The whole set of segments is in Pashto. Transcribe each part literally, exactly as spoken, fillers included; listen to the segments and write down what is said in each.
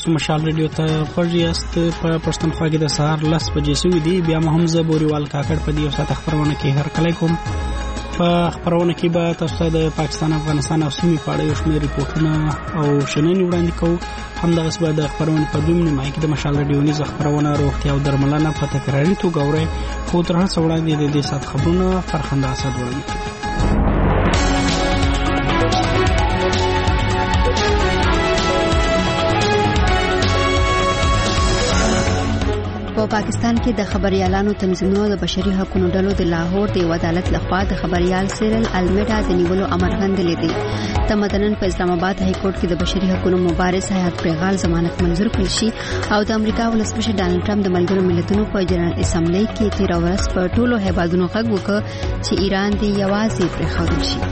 تاسو مشال ریډیو ته پرځیاست په پښتونخوا کې د سهار لس بجې سوي دي. بیا محمد بوریوال کاکړ په دې یو ساعت خبرونه کې هر کله کوم. په خبرونه کې به تاسو د پاکستان افغانستان او سیمې په اړه یو شمېر ریپورتونه او شننې وړاندې کوو. همدغه څه د خبرونه په دویم نیمایي کې د مشال ریډیو نیز خبرونه روغتیا او درملنه په تکراري توګه اورئ. خو تر هڅه وړاندې د دې ساعت خبرونه فرخنده اسد وړاندې کوي. په پاکستان کې د خبريالانو تنظیمونو د بشري حقوقو ډلو د لاهور د عدالت لخوا د خبريال سیرل المیډا د نیولو امر غندلې دي. تمدنن په اسلام آباد های کورټ کې د بشري حقوقو مبارز حیات پرغال ضمانت منظور کړل شي او د امریکا ولسمشر ډانلډ ټرمپ د ملګرو ملتونو په جنرال اسمبلی کې تیر ورځ په ټولو هیوادونو غږ وکړ چې ایران دې یوازې پرېښودل شي.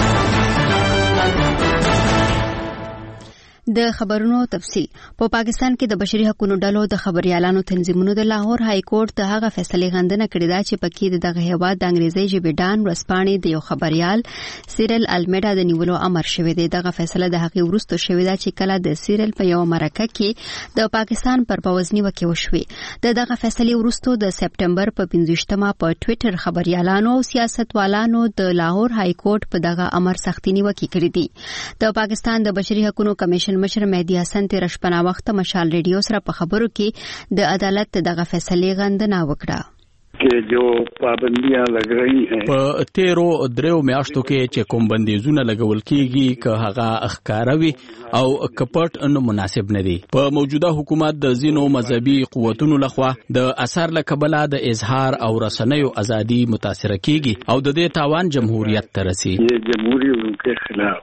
د خبرونو تفصیل. په پاکستان کې د بشري حقوقو ډلو د خبريالانو تنظیمونو د لاهور های کورټ د هغه فیصله غندنه کړې ده چې پکې دغه هیواد د انګریزي ژبې ډان ورسپانې د یو خبريال سیرل المیډا د نیولو امر شوی دی. دغه فیصله د هغې وروسته شوې ده چې کله د سیرل په یو مرکه کې د پاکستان پر پوزنی وکي وشوي. د دغه فیصله وروسته د سپټمبر په پنځوستمه په ټوئیټر خبريالانو او سیاستوالانو د لاهور های کورټ په دغه امر سختي نیوکه کړې دي. د پاکستان د بشري حقوقو کمیشن مشر مهدی حسن تیر شپه وخت مشال ریډیو سره په خبرو کې د عدالت دغه فیصله غندنه وکړه کې جو پابندیاں لګ رہی ہیں. په تیرو دریو میاشتو کې چې کوم بندیزونه لګول کیږي که هغه اخکاروي او کپټ ان مناسب نه دي. په موجوده حکومت د زینو مذهبي قوتونو لخوا د اثر لکبله د اظهار او رسنیو ازادي متاثر کیږي او د دې تاوان جمهوریت ته رسي. یہ جمهوریت کے خلاف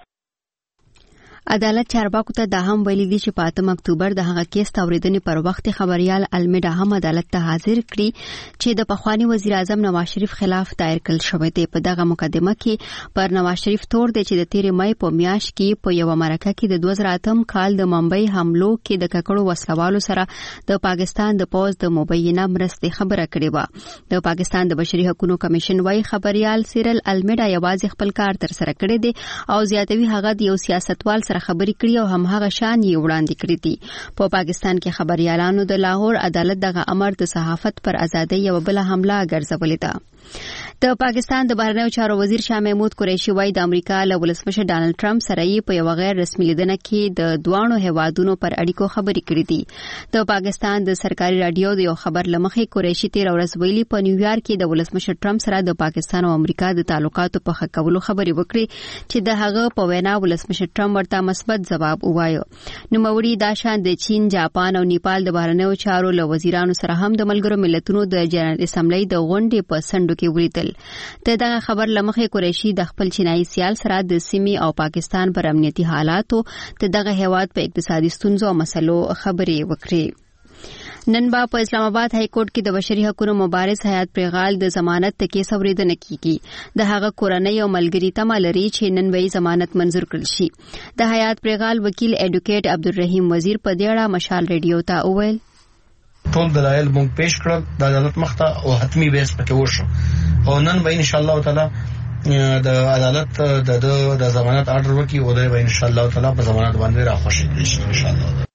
عدالت چارواکو ته دا هم ویلي دي چې په اتم اکتوبر د هغه کیس تاوریدنې پر وخت خبريال المیډا هم عدالت ته حاضر کړي چې د پخوانی وزیر اعظم نواز شریف خلاف دایر کړل شوی دی. په دغه مقدمه کې پر نواز شریف تور دی چې د تیر مې په میاشت کې په یو مرکه کې د دوه زره اتم کال د ممبئی حملو کې د ککړو وسلوالو سره د پاکستان د پوز د مبینه مرستې خبره کړې و. د پاکستان د بشري حقوقو کمیشن وايي خبريال سیرل المیډا یوازې خپل کار تر سره کړی دی او زیاتوي هغه د یو سیاستوال خبرې کړي او هم هغه شان یې وړاندې کړې دي. په پاکستان کې خبريالانو د لاهور عدالت دغه امر د صحافت پر ازادۍ یو بل حمله ګرځولې ده. د پاکستان د بهرنیو چارو وزیر شاه محمود قریشي وايي د امریکا له ولسمشر ډانلډ ټرمپ سره یې په یو غیر رسمي لیدنه کې د دوانو هیوادونو پر اړیکو خبرې کړې دي. د پاکستان د سرکاري رادیو د یو خبر لمخې قریشي تیر ورځ ویلي په نیویارک کې د ولسمشر ټرمپ سره د پاکستان او امریکا د تعلقاتو په ښه کولو خبرې وکړي چې د هغه په وینا ولسمشر ټرمپ ورته مثبت جواب ووایو. نوموړي دا شان د چین، جاپان او نیپال د بهرنیو چارو له وزیرانو سره هم د ملګرو ملتونو د جنرال اسمبلی د غونډې په سندو کې ولیدل. د دغه خبر لمخې قریشي د خپل چینایي سیال سره د سیمې او پاکستان پر امنیتي حالاتو د دغه هیواد په اقتصادي ستونزو او مسلو خبرې وکړي. نن با په اسلام آباد های کورټ کې د بشري حقوقو مبارز حیات پرغال د ضمانت کیس اوریدنه کیږي. د هغه کورنۍ او ملګری تمه لري چې نن به ضمانت منظور کړل شي. د حیات پرغال وکیل ایډوکیټ عبدالرحیم وزیر په دې اړه مشال ریډیو ته وویل ټول دلایل مونږ پیش کړل د عدالت مخته او حتمی بیس پکې وشو او نن به ان شاء الله تعالی د عدالت د د ضمانت آرډر وکي او د ان شاء الله تعالی په ضمانت باندې راخوشي کیږي ان شاء الله.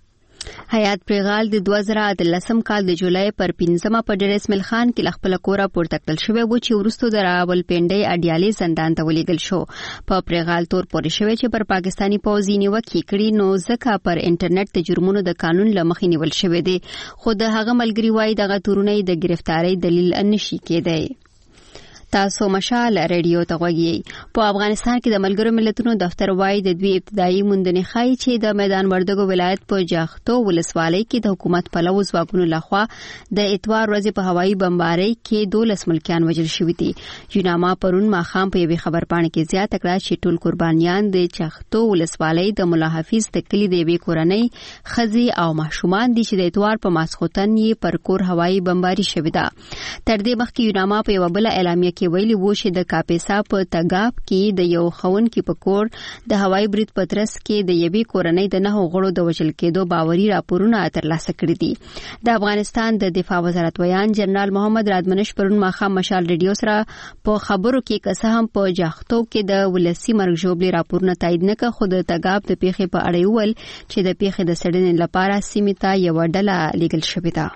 حیات پرغال د دوه زره اتلسم کال د جولای پر پنځمه په ډیر اسماعیل خان کې خپل کوره پورته کړل شوی و چې وروسته د راولپنډۍ اډیالي زندان ته ولېږل شو. په پرغال تور پورې شوی چې پر پاکستانی پوځي نیوکه کړي نو ځکه پر انټرنیټ د جرمونو د قانون لمخې نیول شوی دی. خو د هغه ملګری وایي دغه تورونه د گرفتاری دلیل نشي کېدای. تاسو مشال ریډیو ته غوږی. په افغانستان کې د ملګرو ملتونو دفتر وايي د دوی ابتدایي موندنې ښایي چې د میدان وردګو ولایت په جاختو ولسوالۍ کې د حکومت پلوه ځواکونو لخوا د اتوار ورځې په هوایي بمبارۍ کې دولس ملکیان وژل شوي دي. یوناما پرون ماښام په یوې خبرپاڼه کې زیاته کړه چې ټول قربانیان د جاختو ولسوالۍ د ملا حافظ د کلي د یوې کورنۍ ښځې او ماشومان دي چې د اتوار په ماسخوتن یې پر کور هوایي بمباري شوې ده. تر دې مخکې یوناما په یوه بله اعلامیه کې ویلي وو چې د کاپیسا په تګاب کې د یو خونکي په کور د هوایي برید په ترڅ کې د یوې کورنۍ د نهو غړو د وژل کېدو باوري راپورونه ترلاسه کړي دي. د افغانستان د دفاع وزارت ویان جنرال محمد رادمنش پرون ماښام مشال ریډیو سره په خبرو کې که هم په جاختو کې د ولسی مرګ ژوبلې راپورونه تایید نه کړ، خو د تګاب د پیښې په اړه ویل چې د پیښې د څېړنې لپاره سیمې ته یوه ډله لیږل شوې ده.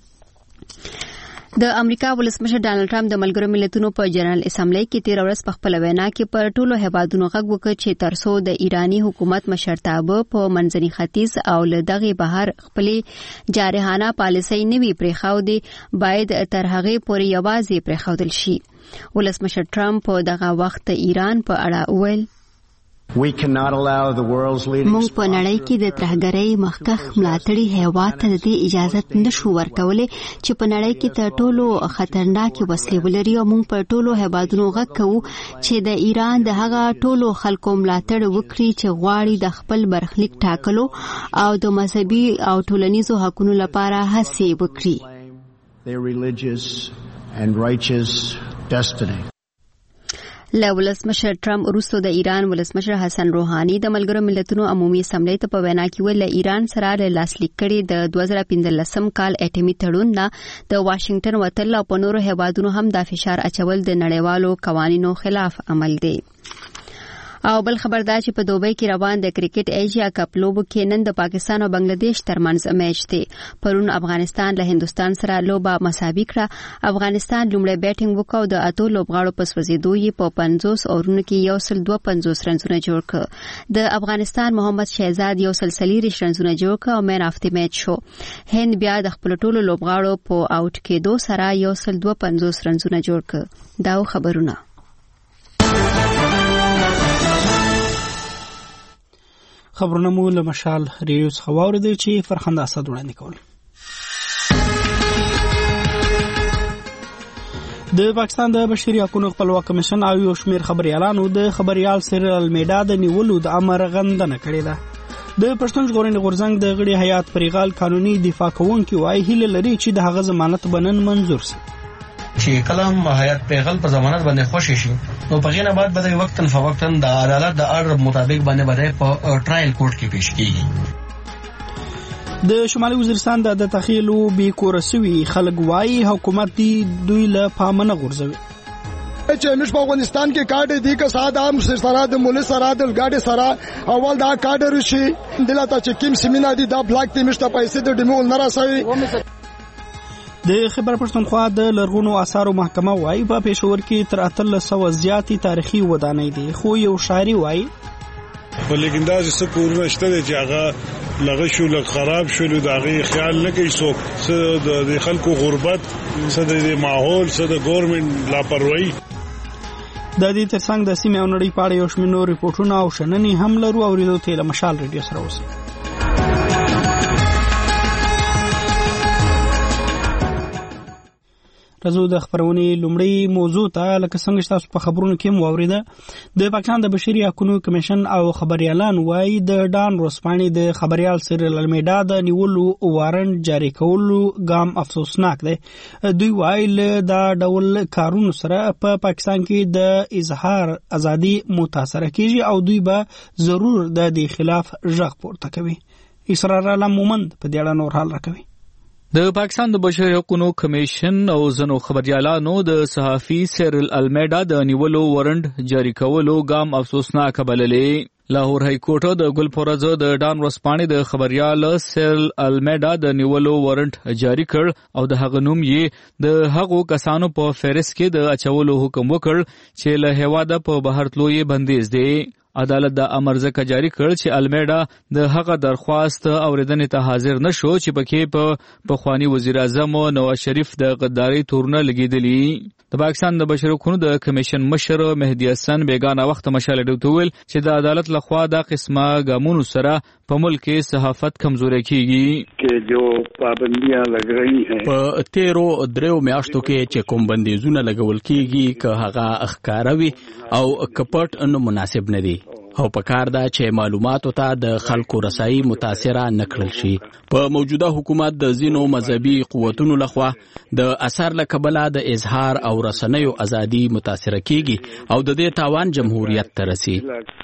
د امریکا ولسمشر ډانلډ ټرمپ د ملګرو ملتونو په جنرال اسمبلی کې تیر ورځ په خپل وینا کې پر ټولو هیوادونو غږ وکړ چې ترڅو د ایرانی حکومت مشرتابه په منځني ختیځ او له دغه بهر خپلې جارحانه پالیسۍ نه وي پرېښودې، باید تر هغې پورې یوازې پرېښودل شي. ولسمشر ټرمپ په دغه وخت ایران په اړه وویل: موږ په نړۍ کې د ترهګرۍ مخکښ ملاتړي هیواد ته د دې اجازه نشو ورکولی چې په نړۍ کې تر ټولو خطرناکې وسلې ولري، او موږ په ټولو هیوادونو غږ کوو چې د ایران د هغه ټولو خلکو ملاتړ وکړي چې غواړي د خپل برخلیک ټاکلو او د مذهبي او ټولنیزو حقونو لپاره هڅې وکړي. له ولسمشر ټرمپ وروسته د ایران ولسمشر حسن روحاني د ملګرو ملتونو عمومي اسمبلی ته په وینا کې ویل له ایران سره له لاسلیک کړي د دوه زره پنځلسم کال اټومي تړون نه د واشنگټن وتل او په نورو هیوادونو هم دا فشار اچول د نړیوالو قوانینو خلاف عمل دی. او بل خبر دا چې په دوبۍ کې روان د کرکټ ایشیا کپ لوبو کې نن د پاکستان او بنگلاديش ترمنځ میچ دی. پرون افغانستان له هندستان سره لوبه مساوي کړه. افغانستان لومړی بیټینګ وکاو، د اتو لوبغاړو په سوځېدو یې په پنځوس اورونو کې یو سل دوه پنځوس رنزونه جوړ کړ. د افغانستان محمد شهزاد یو سل څلېرویشت رنزونه جوړ کړ او مین اف د میچ شو. هند بیا د خپل ټولو لوبغاړو په آوټ کېدو سره یو سل دوه پنځوس رنزونه جوړ کړ. دا خبرونه خبرونه مو له مشال ریډیو څخه واورېدل چې فرخنده اسد وړاندې کول. د پاکستان د بشري حقوقو خپلواک کمیشن او یو شمېر خبريالانو د خبريال سیرل المیډا د نیولو د امر غندنه کړې ده. د پښتون ژغورنې غورځنګ د غړي حیات پریغال قانوني دفاع کوونکي وايي هیله لري چې د هغه ضمانت بنن منظور شي. چې کلم حیات پیغل په ضمانت باندې خوشی شي نو په غینه بعد به وقتاً فوقتاً د عدالت د اړ مطابق باندې باندې په ټرایل کورټ کې پیش کیږي. د شمالي وزیرستان د تخیلو بي کورسوي خلک وايي حکومت دی دوی له پامنه غورځوي. چې موږ په افغانستان کې کارډ دی که ساده هم سره د مول سره د ګاډي سره اول دا کارډ شي دلته چې کیم سیمینار دی دا بلاک دی مشته پیسې د ډیمول نه راسوي. د خیبر پښتونخوا د لرغونو آثارو محکمه وايي په پېښور کې تر اتلس سوه زیاتې تاریخي ودانۍ دي، خو یو شاعري وايي په لیکن دا چې کورونه شته چې هغه لغه شو لږ خراب شو د هغې خیال نه کوي څوک، څه د خلکو غربت، څه د ماحول، څه د ګورنمنټ لاپرواهي. د دې ترڅنګ د سیمې او نړۍ په اړه یو شمېر نور ریپورټونه او شننې هم لرو. اورېدو ته له مشال ریډیو سره اوسئ. راځو د خبرونې لومړی موضوع ته. لکه څنګه چې تاسو په خبرونو کې مو واورېده، د پاکستان د بشري حقوقو کمیشن او خبريالان وايي د ډان روسپاني د خبريال سیرل المیډا د نیولو وارنټ جاری کولو ګام افسوسناک دی. دوی وايي له دا ډول کارونو سره په پاکستان کې د اظهار ازادي متاثر کیږي او دوی به ضرور د دې خلاف غږ پورته کوي. اسرار علم مومند په دې اړه نور حال راکوي. د پاکستان د بشري حقوقو کمیشن او ځینو خبريالانو د صحافي سیرل المیډا د نیولو وارنټ جاری کولو ګام افسوسناک بللې. لاهور های کورټ د ګلپورزه د ډان روسپاني د خبريال سیرل المیډا د نیولو وارنټ جاری کړ او د هغه نوم یې د هغو کسانو په فهرست کې د اچولو حکم وکړ چې له هیواده په بهر تلو یې بندیز دی. عدالت د امر ځکه جاری کړ چې المیډا د هغه درخواست اوریدنې ته حاضر نشو چې پکې په پخوانی وزیر اعظم نواز شریف د غداري تورونه لګیدلی. د پاکستان د بشري حقوقو د کمیشن مشر مهدی حسن بیگانه وخت مشاله ډوتول چې د عدالت لخوا د قسمه ګامونو سره په ملک کې صحافت کمزوري کیږي. کې جو پابندیاں لګ رہی ہیں په تیرو دریو میاشتو کې چې کوم بندیزونه لګول کیږي که هغه اخکاروي او کپټ ان مناسب نه دي او په کار ده چې معلوماتو ته د خلکو رسایي متاثره نکړل شي. په موجوده حکومت د ځینو مذهبي قوتونو لخوا د اثر له کبله د اظهار او رسنیو ازادي متاثره کیږي او د دې تاوان جمهوریت ته رسي.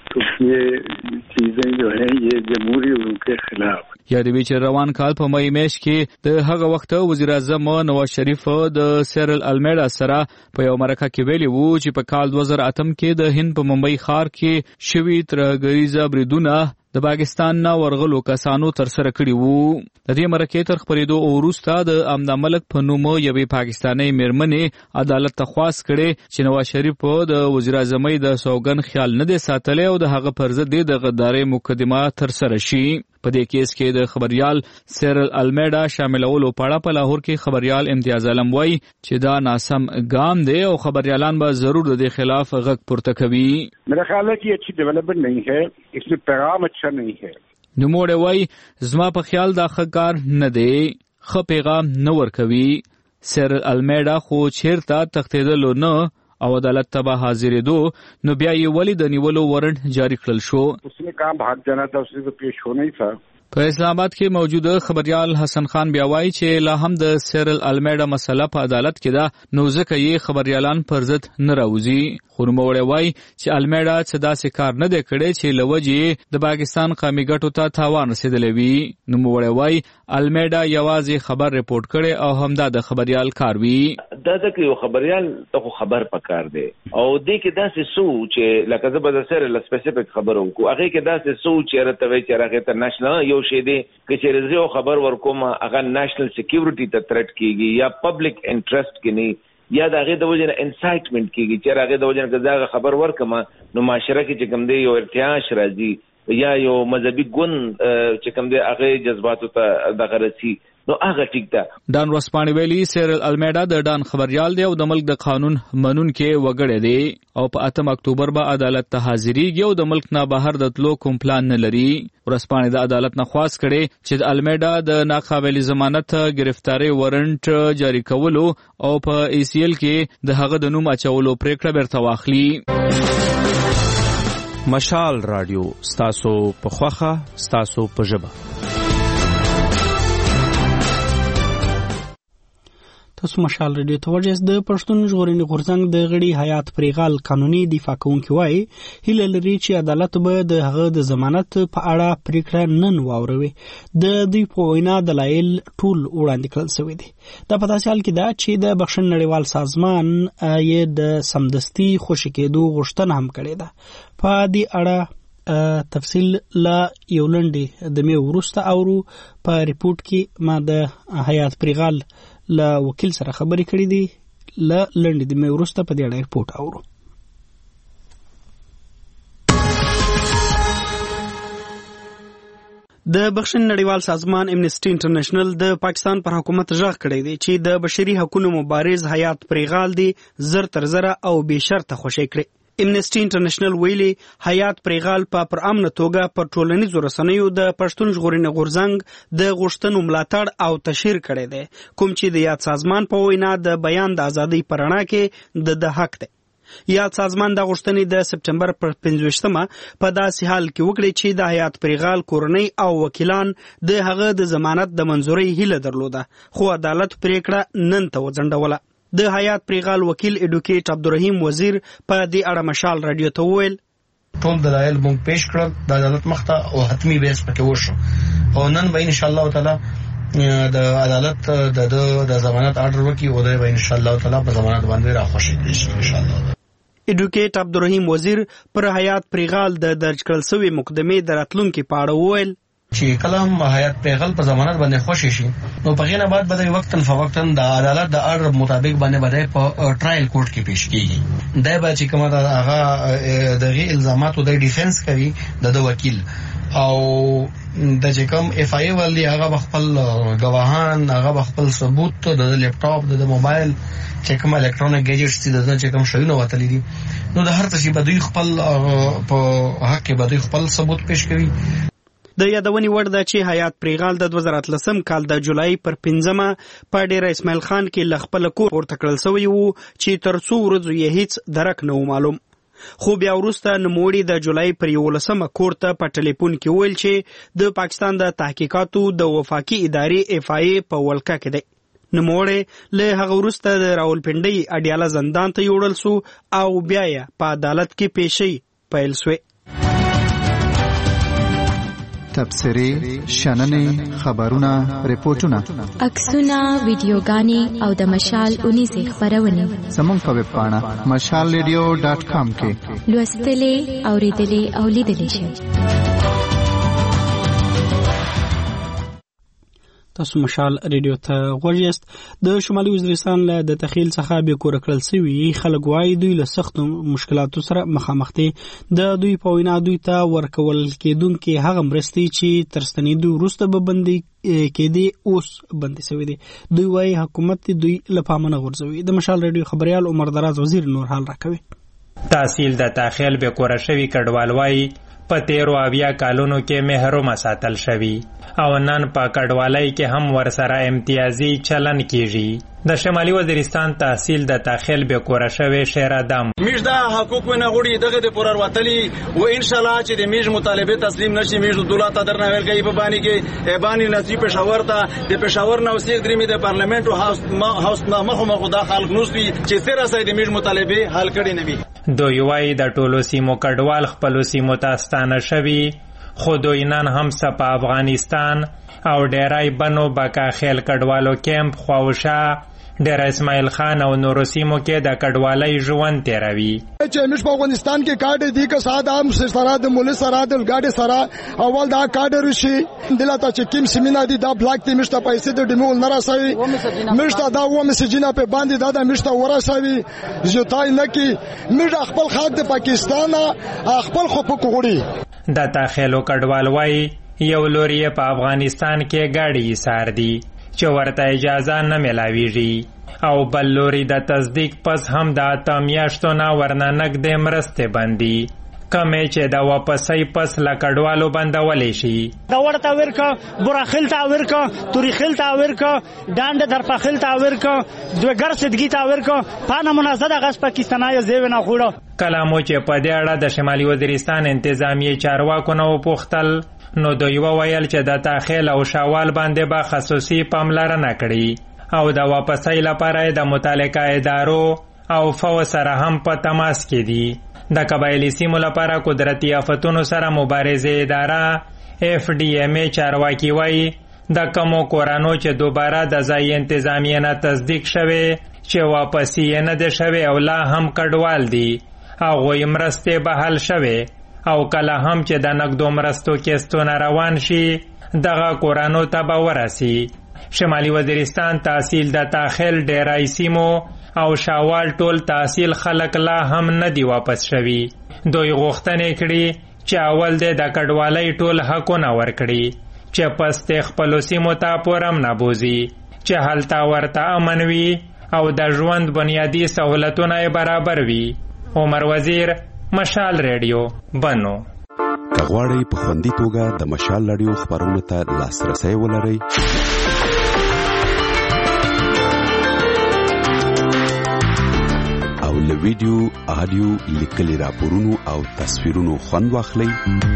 یادوي چې روان کال په مې میاشت کې د هغه وخت وزیر اعظم نواز شریف د سیرل المیډا سره په یو مرکه کې ویلي وو چې په کال دوه زره اتم کې د هند په ممبئی ښار کې شوي ترهګریزه بریدونه د پاکستان نه ورغلو کسانو تر سره کړي وو. د دې مرکې تر خبرېدو وروسته د امنا ملک په نوم یوې پاکستاني میرمنې عدالت ته خواست کړي چې نواز شریف د وزیر اعظمۍ د سوګند خیال نه دی ساتلی او د هغه پر ضد د غدارۍ مقدمه تر سره شي. په دې کیس کې د خبريال سیرل المیډا شاملولو په اړه په لاهور کې خبريال امتیاز علم وایي چې دا ناسم ګام دی او خبريالان به ضرور د دې خلاف غږ پورته کوي. میرا خیال ہے کہ اچھی ڈیولپمنٹ نہیں ہے، اس میں پیغام اچھا نہیں ہے. نوموړی وایي زما په خیال دا ښه کار نه دی، ښه پیغام نه ورکوي. سیرل المیډا خو چیرته تښتېدلو نه او عدالت ته به حاضرېدو، نو بیا یې ولې د نیولو وارنټ جاری کړل شو؟ اس نے کہا بھاگ جانا تھا، اس نے تو پیش ہونا ہی تھا. په اسلام آباد کې موجوده خبريال حسن خان بیا وایي چې لا هم د سیرل المیډا مسله په عدالت کې ده، نو ځکه یې خبريالان پر ضد نه راوځي. خو نوموړی وایي چې المیډا څه داسې کار نه دی کړی چې له وجې د پاکستان قومي ګټو ته تاوان رسېدلی وي. نوموړی وایي المیډا یوازې خبر رپورټ کړی او همدا د خبريال کار وي. دا د یو خبريال ته خبر پکار دی او دې کې داسې سو چې لکه زه به د سیرل سپیسیفیک خبرو کو هغه کې داسې سو چې راته وایي چې هغه ته نېشنل یو شی دی چې چې زه خبر ورکوم هغه نېشنل سکیورټي ته تھریټ کیږي یا پبلک انټرست کې نه یا د هغه د وجه انسایټمنټ کیږي چې هغه د وجه نه خبر ورکم نو معاشره کې چې کوم دی یو ارتعاش راځي یا یو مذهبي ګوند چې کوم دی هغه جذباتو ته دغه رسي نو هغه ټیک ده. ډان ورسپانې ویلي سیرل المیډا د ډان خبريال دی او د ملک د قانون منونکي وګړی دی او په اتم اکتوبر به عدالت ته حاضرېږي او د ملک نه بهر د تلو کوم پلان نه لري. ورسپانې د عدالت نه خواست کړي چې د المیډا د ناقابل ضمانت گرفتاری وارنټ جاری کولو او په ای سی ایل کې د هغه د نوم اچولو پریکړه بیرته واخلي. مشال رادیو ستاسو په خوخه ستاسو په ژبه. تاسو مشال رادیو ته ورجس د پښتون ژغورنې غورځنګ د غړي حیات پریغال قانوني دفاع کوونکی وایي هیله لري چې عدالت به د هغه د ضمانت په اړه پریکړه نن واوروي. د دوی په وینا دلایل ټول وړاندې کړل شوي دي. دا په داسې حال کې ده چې د بخښنې نړیوال سازمان یې د سمدستي خوشي کېدو غوښتنه هم کړې ده. په دې اړه تفصیل لا یو لنډې د مې وروسته اورو. په ریپورت کې ما د حیات پریغال له وکیل سره خبرې کړې دي. له لنډې د مې وروسته په دې اړه ریپورت اورو. د بخښنې نړیوال سازمان امنیسټي انټرنیشنل د پاکستان پر حکومت ژغ کړی دی چې د بشري حقوقو مبارز حیات پریغال دی زر تر زره او بې شرطه خوشی کړي. امنیسټي انټرنیشنل ویلي حیات پریغال په پر امن توګه پر ټولنیزو رسنیو د پښتون ژغورنې غورځنګ د غوښتنو ملاتړ او تشهیر کړی دی، کوم چې د یاد سازمان په وینا د بیان د ازادۍ په رڼا کې د د حق دی. یاد سازمان د غوښتنې د سپټمبر پر پنځویشتمه په داسې حال کې وکړي چې د حیات پریغال کورنۍ او وکیلان د هغه د ضمانت د منظورۍ هیله درلوده، خو عدالت پریکړه نن ته وځنډوله. د حیات پریغال وکیل ایډوکیټ عبدالرحیم وزیر په دې اړه مشال رادیو ته وویل ټول دلایل مونږ پیش کړل د عدالت مخته او حتمی بیس پکې وشو او نن به ان شاء الله تعالی د عدالت د د ضمانت آرډر وکي او د به ان شاء الله تعالی په ضمانت باندې راخوشي کیږي ان شاء الله. ایډوکیټ عبدالرحیم وزیر پر حیات پریغال د درج کړل شوی مقدمې د راتلونکي په اړه وویل چې کلام حیات پریغال په ضمانت باندې خوشی شي نو په غینه بعد به وقتن فوقتن د عدالت د آرډر مطابق باندې باندې په ټرایل کورټ کې پیش کیږي. دا به چې کومه د هغه دغه الزاماتو د ډیفنس کوي د وکیل او د چې کوم اف آی ولې هغه خپل گواهان هغه خپل ثبوت د لپټاپ د موبایل چې کوم الکترونیک گیجټس دي د چې کوم شیونه وتلې دي نو د هر څه شي بدوی خپل په حق کې بدوی خپل ثبوت پیش کوي. د یادونې وړ ده چې حیات پریغال د دوه زره اتلسم کال د جولای پر پنځمه په ډیره اسماعیل خان کې له خپل کور پورته کړل شوی و چې تر څو ورځې یې هیڅ درک نه و معلوم. خو بیا وروسته نوموړي د جولای پر یولسمه کور ته په ټلیفون کې ویل چې د پاکستان د تحقیقاتو د وفاقي ادارې اف آی ای په ولکه کې دی. نوموړی له هغه وروسته د راولپنډۍ اډیاله زندان ته یوړل سو او بیا یې په عدالت کې پیشۍ پیل سوې. تبصرې، شننې، خبرونه، ریپورتونه، عکسونه، ویډیوګانې او د مشال اونیزې خپرونې زموږ په ویب پاڼه مشال ریډیو ډاټ کام کې لوستلې، اورېدلې او لیدلې شئ. تاسو مشال ریډیو ته غوږ یاست. د شمالي وزیرستان له د تخیل څخه بې کوره کړل سوي خلک وایي دوی له سختو مشکلاتو سره مخامخ دي. د دوی په وینا دوی ته ورکول کېدونکې هغه مرستې چې تر ستنېدو وروسته به بندي کېدې اوس بندي سوي دي. دوی وایي حکومت دوی له پامه نه غورځوي. د مشال ریډیو خبریال عمر دراز وزیر نور حال راکوي. تحصیل د تخیل بې کوره شوي کډوال وایي په تیرو اویا کالونو کې محرومه ساتل شوي او نن په کډوالۍ کې هم ورسره امتیازي چلن کیږي. د شمالي وزیرستان تحصیل د تخیل بې کوره شوی شیر ادم میږ د حقوق نه غوړي دغه د پرور وتلی و ان شاء الله چې د میږ مطالبه تسلیم نشي میږ دولت درنه ورګي په باندې کې ایبانی نصیب پېښور ته د پېښور نو سیګ درې می د پارلیمنت او هاوس هاوس نه مخه مخه د خلک نوستي چې سره سره د میږ مطالبه حل کړي نه وي. دوی وایي د ټولو سیمو کډوال خپل سیمو ته ستانه شوي خو دوی نن هم په افغانستان او ډیرای بنو بکا خیل کډوالو کیمپ خواوشا ډیر اسماعیل خان او نورو سیمو کې د کډوالۍ ژوند تیروي. چې موږ په افغانستان کې کارت دی که ساده هم سره د مولي سره د ګاډي سره اول دا کارت رشي دلته چې کیم سیمینه دي دا بلاک تی مشته پیسې د ډیمول نه راسوي مشته دا و مسجونه په باندې دا د مشته ورسوي زوتای نه کی موږ خپل خاک د پاکستان خپل حقوق غوړي. د تخیلو کډوال وای یو لوري په افغانستان کې ګاډي سار دي چې ورته اجازه نه ملاویږي او بل لوري د تصدیق پس هم د اته میاشتو نه ورنه نقدې مرستې بندي کمې چې د واپسۍ پس له کډوالو بندولی شي. دا ورته ورکه براخیل ته ورکه توریخیل ته ورکه ډانډ درپخیل ته ورکه دوګر صدګي ته ورکه پانه منازده غس پاکستانای زیو نه خوړه. کله مو چې په دې اړه د شمالي وزیرستان انتظامیه چارواکو نه وپوښتل نو دوی وویل چې د تخیل او شوال باندې به خصوصي پاملرنه کړي او د واپسۍ لپاره د متعلقه ادارو او فو سره هم په تماس کې دي. د قبایلي سیمو لپاره قدرتي آفتونو سره مبارزه اداره اف ډي ام ای چارواکي وایي د کمو کورانو چې دوباره د ځای انتظامیه نه تصدیق شوي چې واپسی یې نه ده شوي او لا هم کډوال دي هغوی مرستې به حل شوي او کله هم چې د نقدو مرستو کیستونه روان شي دغه کورانو ته به ورسي. شمالي وزیرستان تحصیل د تخیل ډیرای سیمو او شاوال ټول تحصیل خلک لا هم نه دی واپس شوي. دوی غوښتنې کړي چې اول د کډوالۍ ټول حقونه ورکړي چې پس د خپلو سیمو ته پورم نه بوزي چې هلته ورته امن وي او د ژوند بنیادي سهولتونه برابر وي. عمر وزیر، مشال ریډیو، بنو. کغواړی په خوندي توګه د مشال ریډیو خبرونو ته لاسرسي ولرئ او له ویډیو، آډیو، لیکلي راپورونو او تصویرونو خوند واخلئ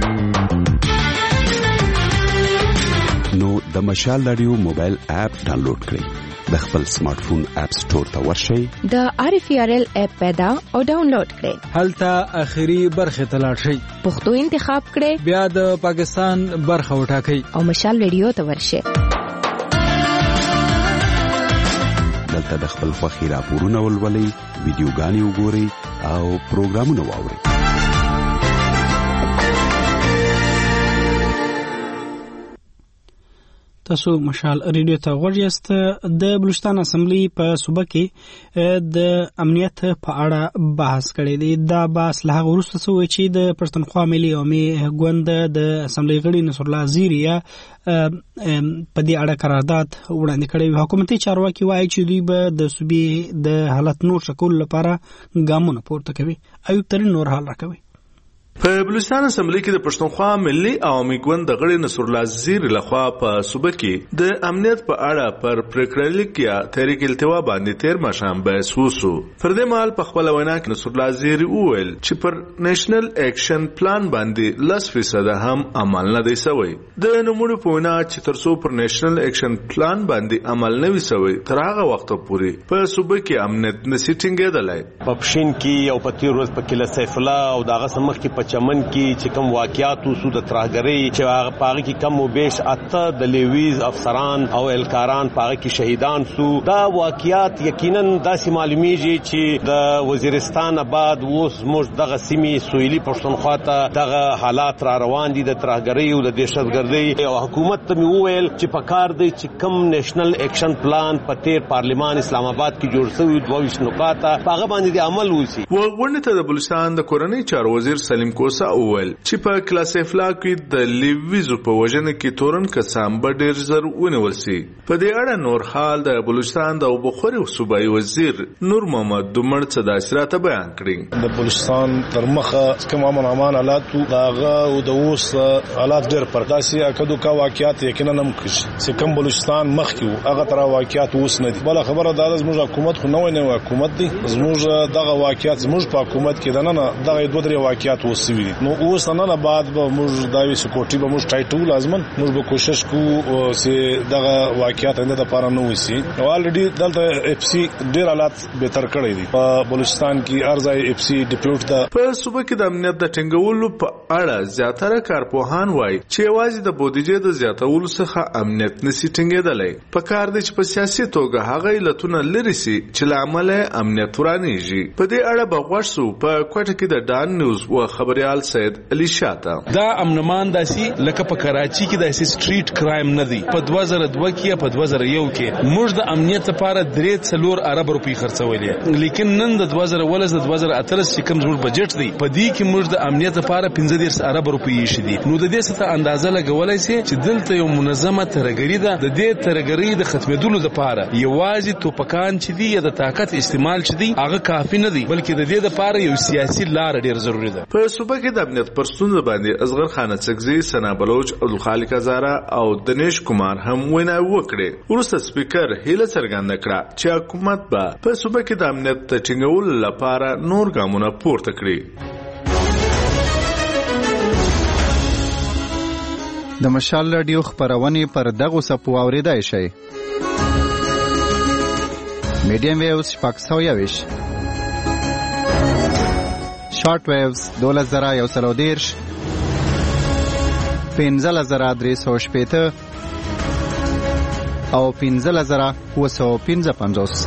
نو د مشال ریډیو موبایل اپ ډاونلوډ کړئ. د خپل سمارټ فون اپ سٹور ته ورشئ، د آر اف ار ال اپ پیدا او ډاونلوډ کړئ. هلته اخري برخه ته لاړ شئ، پښتو انتخاب کړئ، بیا د پاکستان برخه وټاکئ او مشال ریډیو ته ورشئ. دلته د خپل خوښي راپورونه ولولئ، ویډیوګانې وګورئ او پروګرامونه واورئ. تاسو مشال ریډیو ته غوږ یاست. د بلوچستان اسمبلی په صوبه کې د امنیت په اړه بحث کړی دی. دا بحث له هغه وروسته شوی چې د پښتونخوا ملي عوامي ګوند د اسمبلی غړي نصر الله زیریا په دې اړه قرارداد وړاندې کړی. حکومتي چارواکي وایي چې دوی به د صوبې د حالت نور شکول لپاره ګامونه پورته کوي. ایوب ترین نور حال راکوي. په بلوچستان اسمبلی کې د پښتونخوا ملي عوامي ګوند د غړي نصر الله زیری لخوا په صوبه کې د امنیت په اړه پر پریکړه لیک یا تحریک التوا باندې تیر ماښام بحث وشو. پر دې مهال په خپله وینا کې نصر الله زیری وویل چې پر نیشنل اکشن پلان باندې لس فیصده هم عمل نه دی شوی. د نوموړي په وینا چې تر څو پر نیشنل اکشن پلان باندې عمل نه وي شوی تر هغه وخته پورې په صوبه کې امنیت نشي ټینګېدلی. په پښین کې او په تیر ورځ په کله سیف الله او دغه سمخ کې چمن کې چې کوم واقعیات وسو د ترهګرۍ چې هغه پاغه کې کم او بیش اته د لیویز افسران او الکاران پاغه کې شهیدان سو. دا واقعیات یقینا داسې معلومیږي چې د وزیرستان آباد اوس موږ دغه سیمې سویلي پښتونخوا ته دغه حالات را روان دي د ترهګرۍ او د دهشتګردۍ او حکومت ته مې وویل چې په کار دی چې کوم نیشنل اکشن پلان په تیر پارلیمان اسلام آباد کې جوړ شوی دوه ویشت نقاط هغه باندې عمل وشي. وګورئ ته د بلوچستان د کورنۍ چارو وزیر سلیم کوسا اول چې په کلاسیفلا کې د لیویزو په وژنه کې تورن کسان به ډېر زر ونیول شي. په دې اړه نور حال د بلوچستان د اوبخوري صوبایي وزیر نور محمد دومړ څه داسې راته بیان کړي. د بلوچستان تر مخه کوم امن امان حالات دغه او د اوس حالات ډېر پرداسي اکدو کا واقعیات یقینا هم چې کوم بلوچستان مخ کې هغه تر واقعیات اوس نه دي. بل خبره دا زموږ حکومت خو نه ویني حکومت دی زموږ دغه واقعیات زموږ په حکومت کې د نه دغه دوه درې واقعیات وسوي. نو اوس نه بعد به موږ داوی سکوټي به موږ ټایټو لازمن موږ به کوشش کوو چې دغه واقعیت نه د پاره نه وسی. نو الریډي دلته اف سی ډیر حالات به تر کړی دي په بلوچستان کې ارزای اف سی ډیپیوټ دا په صوبه کې د امنیت د ټینګولو په اړه زیاتره کارپوهان وایي چې یوازې د بودیجې د زیاتولو څخه امنیت نشي ټینګېدلی. په کار دی چې په سیاسي توګه هغه علتونه لري سي چې لامل امنیت ورانیږي. په دې اړه به غوښ سو په کوټه کې د ډان نیوز و خبريال سید علی شاته دا امنمان داسي لکه په کراچي کې داسي سټریټ کرایم نه دی. په دوه زره دوه کې په دوه زره یو کې موږ د امنیت لپاره درې څلور ارب روپی خرڅولې لیکن نن د دوه زره ولس د دوه زره اتلس چې کوم زموږ بجټ دی په دې کې موږ د امنیت لپاره پنځه دېرش ارب روپی شې دي. نو د دې څخه اندازه لګولای شي چې دلته یو منظمه ترګری ده. د دې ترګری د ختمېدلو لپاره یوازې توپکان چې دی یا د طاقت استعمال چې دی هغه کافی نه دی بلکې د دې لپاره یو سیاسي لار ډیر ضروری ده. په صوبه کې د امنیت پر ستونزه باندې اصغر خان څکزي، سنا بلوچ، عبدالخالق هزاره او دنیش کمار هم وینا وکړه. وروسته سپیکر هیله څرګنده کړه چې حکومت به په صوبه کې د امنیت ټینګولو لپاره نور ګامونه پورته کړي. د مشال رادیو خبرونه پر دغه سپو اوریدای شي. میډیم ویوز شپږ سوه یویش، شارټ ویوز دولس زره یو سل او دېرش، پنځلس زره درې سوه شپېته او پنځلس زره اووه سوه پنځه پنځوس.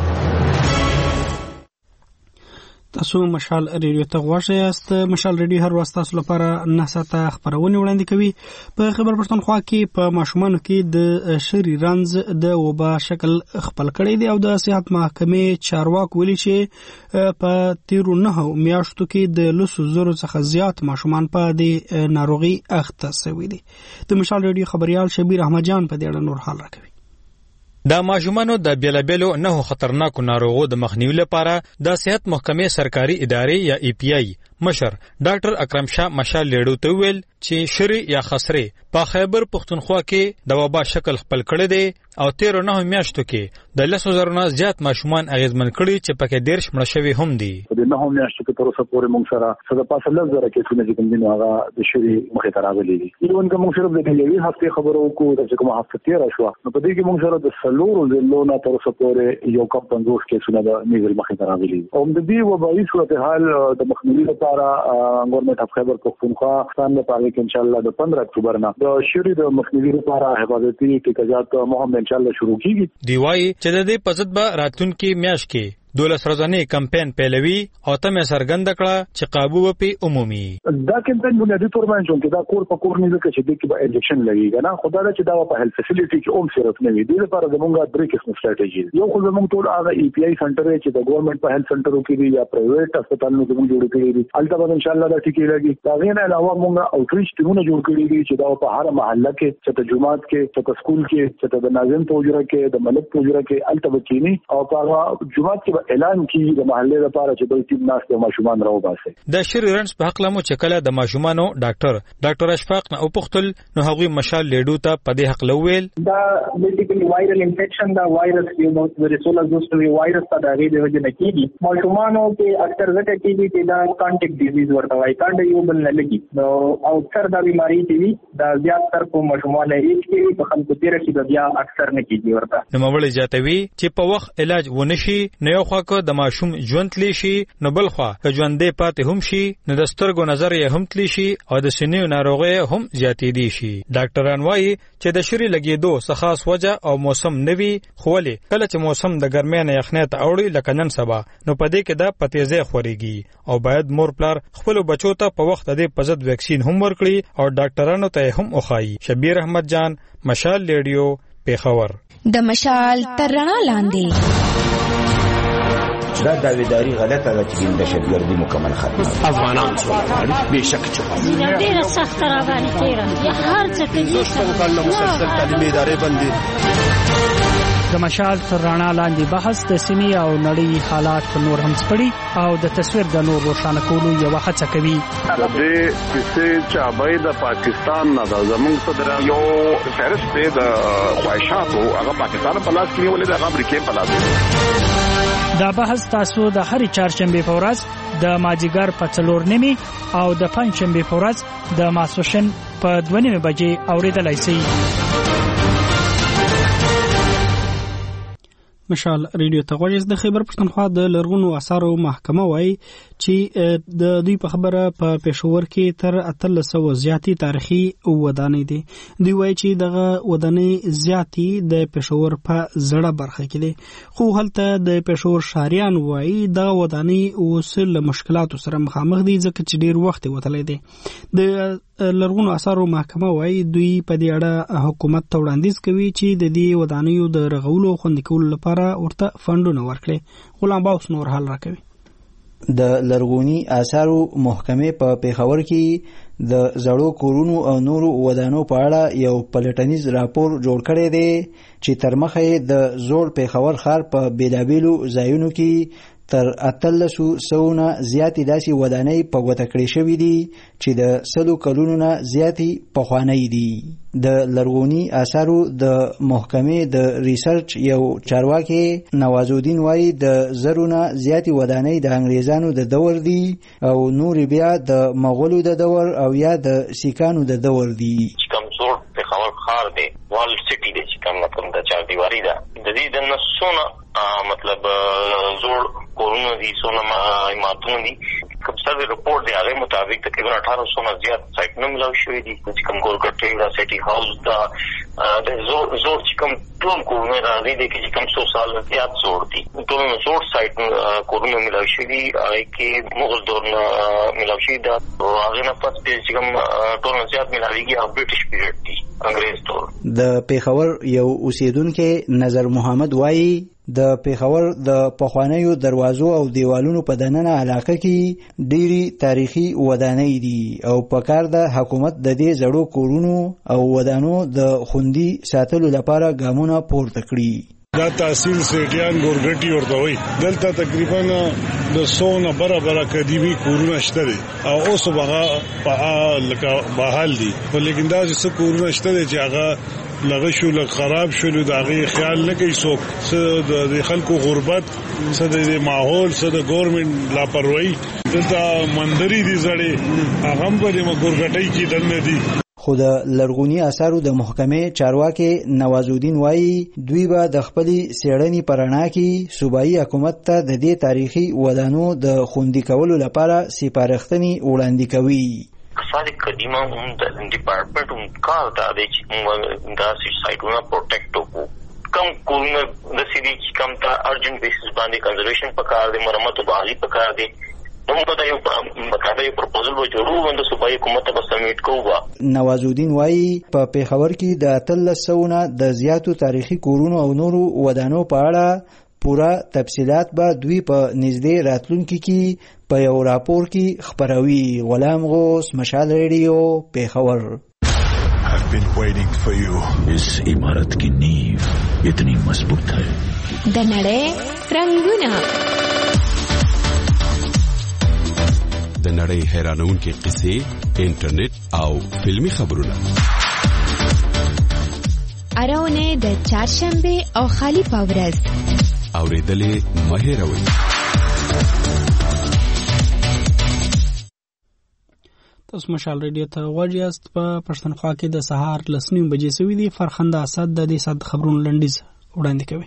تاسو مشال ریډیو ته غواړئ یاست. مشال ریډیو هر ورځ تاسو لپاره نه ساعته خبرونه وړاندې کوي. په خبر پښتونخوا کې په ماشومانو کې د شری رنز د وبا شکل خپل کړی دی او د صحت محکمې چارواک ویلي چې په تیرو نه میاشتو کې د لسو زرو څخه زیات ماشومان په دې ناروغي اخته شوي دي. د مشال ریډیو خبريال شبیر احمد جان په دې اړه نور حال راکوي. د ماشومانو د بیلابیلو نه خطرناکو ناروغو د مخنیوي لپاره د صحت محکمې سرکاري ادارې یا ای پی آی مشر ډاکټر اکرم شاه مشال لیډو ته ویل چې شری یا خسرې په خیبر پښتونخوا کې د وبا شکل خپل کړی دی او تیرو نه میاشتو کې د لسو زرو نه زیات ماشومان اغیزمن کړي چې پکې ډېر شمړ شوي هم دي. د نه میاشتو کې تر اوسه پورې موږ سره څه د پاسه لږ زره کیسونه چې کوم دي نو هغه د شری مخې ته راغلي دي. ایون که موږ صرف د یوې هفتې خبرو وکړو چې کومه هفته تېره شوه نو په دې کې موږ سره د څلورو ضلعو نه تر اوسه پورې یو کم پنځوس کیسونه د میزل مخې ته راغلي دي. او د دې وبایي صورتحال د مخنیوي لپاره ګورنمنټ اف خیبر پښتونخوا ستاسو لپاره کې ان شاء الله د پندرہ اکتوبر نه د شری د مخنیوي لپاره حفاظتي ټیکاجات مهم ان شاء الله شروع کیږي. دی وايي چې د دې په ضد به راتلونکي میاشت کې دولس ورځنی کمپاین پیلوي او تمه سرګند کړه چې قابو په عمومي دا کمپاین بنیادی تور باندې چې دا کور په کور نه ځکه چې د کې به انجکشن لګیږي نه خدای دا چې دا په هیلث فیسیلیټي کې اوم صرف نه وي. د لپاره زموږه درې قسم سټریټجی یو خو زموږ ټول هغه ای پی آی سنټر چې د ګورنمنت په هیلث سنټرو کې دي یا پرایویټ هسپتالونو کې موږ جوړ کړی دي البته به ان شاء الله دا ټیکي لګي. دا غیر علاوه موږ اوټریچ ټیمونه جوړ کړی دي چې دا په هر محله کې چې د جمعات کې چې د سکول کې چې د ناظم په وجره کې د ملک په وجره کې البته کینی او په جمعات کې اعلان کیږي د محلې لپاره چې دوی ټیم ناس د ماشومان راو باسي. د شری رنس په حق لمو چې کله د ماشومانو ډاکټر ډاکټر اشفاق نه او پختل نو هغوی مشال لیډو ته په دې حق لویل دا بیسیکلی وایرل انفیکشن دا وایرس یو نو ورسولا زوستوي وایرس ته دغه د وجه نه کیږي. ماشومانو کې اکثر ځکه کیږي چې دا کانټیکټ ډیزیز ورته وایي کانټ یو بل نه لګي نو او اکثر دا بیماری دی دا زیات تر په ماشومانو هیڅ کې په خلکو تیر شي د بیا اکثر نه کیږي ورته. نو مولوی جاتوي چې په وخت علاج ونشي نو یو خوا که د ماشوم ژوند تلی شي نو بل خوا که ژوندې پاتې هم شي نو د سترګو نظر یې هم تلی شي او د سینې ناروغي هم زیاتېدي شي. ډاکټران وایي چې د شری لګېدو څه خاص وجه او موسم نوي خو ولې کله چې موسم د ګرمۍ نه یخنۍ ته اوړي لکه نن سبا نو په دې کې دا په تیزۍ خورېږي او باید مور پلار خپلو بچو ته په وخت د په ضد ویکسین هم ورکړي او ډاکټرانو ته هم وښایي. شبیر احمد جان، مشال ریډیو، پیښور. د مشال تر رڼا لاندې دا داویداری غلطه ده چې د شتګردي مکمل ختمه افغانان څو به شک چوي ډیره سخت را باندې تیرا یا هر څه کې دوستو کله مسلسل تعلیمي ادارې باندې د مشال تر رڼا لاندې بحث د سیمې او نړۍ حالات په نور هم سپړي او د تصویر د نور روښانه کولو یو هڅه کوي. د دې چې چابای د پاکستان نه د زمونږ صدر یو فهرست دی د خواهشاتو هغه پاکستان په لاس کې ولې د امریکای په لاس. دا بحث تاسو د هرې چهارشنبې په ورځ د ماجیګر په څلور نیمې او د پنځشنبې په ورځ د ماسوشن په دوه نیمې بجې اوریدلای شئ. مشال ریډیو ته غوږ د خیبر پښتونخوا د لرغونو آثارو محکمه وایي چې د دوی په خبره په پېښور کې تر اتلس سوه زیاتې تاریخي ودانۍ دي. دوی وایي چې دغه ودانۍ زیاتې د پېښور په زړه برخه کې دي خو هلته د پېښور ښاریان وایي دغه ودانۍ اوس له مشکلاتو سره مخامخ دي ځکه چې ډېر وخت یې وتلی دی. د لرغونو آثارو محکمه وایي دوی په دې اړه حکومت ته وړاندیز کوي چې د دې ودانیو د رغولو او خوندي کولو لپاره ورته فنډونه ورکړي. غلام باوس نور حل راکوي. د لرغونی آثارو محکمې په پیښور کې د زړو کورونو او نورو ودانو په اړه یو پلټنیز راپور جوړ کړی دی چې تر مخه د زوړ پیښور ښار په بیلابیلو ځایونو کې تر اتلسو سوونه زیاتې داسې ودانۍ په ګوته کړې شوې دي چې د سلو کلونو نه زیاتې پخوانۍ دي. د لرغونی آثارو د محکمې د ریسرچ یو چارواکي نوازالدین وایي د زرونه زیاتې ودانۍ د انګریزانو د دور دي او نور بیا د مغولو د دور او یا د سیکانو د دور دي. کوم زوړ پیښور ښار دی وال سټي دی چې کوم کوم د چار دیواری ده د دې د نسونه مطلب زوړ کورونه دي سونه عمارتونه دي کوم څه رپورټ دی هغه مطابق تقریبا اٹھارہ سو نه زیات سایټونه ملاو شوې دي چې کوم ګورګټي دا سټي هاوس دا د زوړ زوړ چې کوم ټول کورونه راځي دي چې کوم څو سال زیات زوړ دي ټول زوړ سایټ کورونه ملاو شوې دي هغه کې مغل دور نه ملاو شوې ده او هغه نه پس چې کوم ټول زیات ملاويږي او برټش پیریډ دي انګريز دور. د پیښور یو اوسیدونکو نظر محمد وایي د پیښور د پخوانیو دروازو او دیوالونو په دننه علاقه کې ډېری تاریخي ودانۍ دي او په کار د حکومت د دې زړو کورونو او ودانو د خوندي ساتلو لپاره ګامونه پورته کړي. دا تحصیل سیټیان ګورګټي ورته وایي دلته تقریبا د سونه برابر قدیمی کورونه شته دي او اوس هغه په لکه بحال دي ولیکن دا چې کورونه شته دي چې هغه لغه شو لغه خراب شو د هغه خیال نه کوي څوک څه د خلکو غربت څه د ماحول څه د ګورنمنت لاپروايي دلته مندري دي زړې هغه هم په دې ګورګټي کې دنه دي. خو د لرغونی آثارو د محکمې چارواکي نوازالدین وایي دوی به د خپلې څېړنې په رڼا کې صوبایي حکومت ته د دې تاریخي ودانو د خوندي کولو لپاره سپارښتنې وړاندې کوي. اقتصاد قدیمه هم د ډپارټمنټ هم کار دا دی چې دا سایټونه پروټیکټ وکړو کم کورونه د سړي چې کم ته ارجنټ بیسس باندې کنزرویشن پکار دی مرمت او بحالي پکار دی نوازالدین وایي په پیښور کې د اتلس سوونه د زیاتو تاریخي کورونو او نورو ودانو په اړه پوره تفصیلات به دوی په نږدې راتلونکي کې په یو راپور کې خپروي. غلام غوث، مشال ریډیو، پیښور. I've been waiting for you. इस इमारत की नींव इतनी मजबूत है د نړۍ رنگونه نړۍ حیرانونکې قصې، انټرنیټ او فلمي خبرونه. اراونه د چهارشنبه او خالی پاورز اوریدلې مهیروي. تاسو مشال ریډیو ته غوړیاست. په پښتونخوا کې د سهار لسنیم بجې سوي دي. فرخنده اسد د دې صد خبرونو لنډیز وړاندې کوي.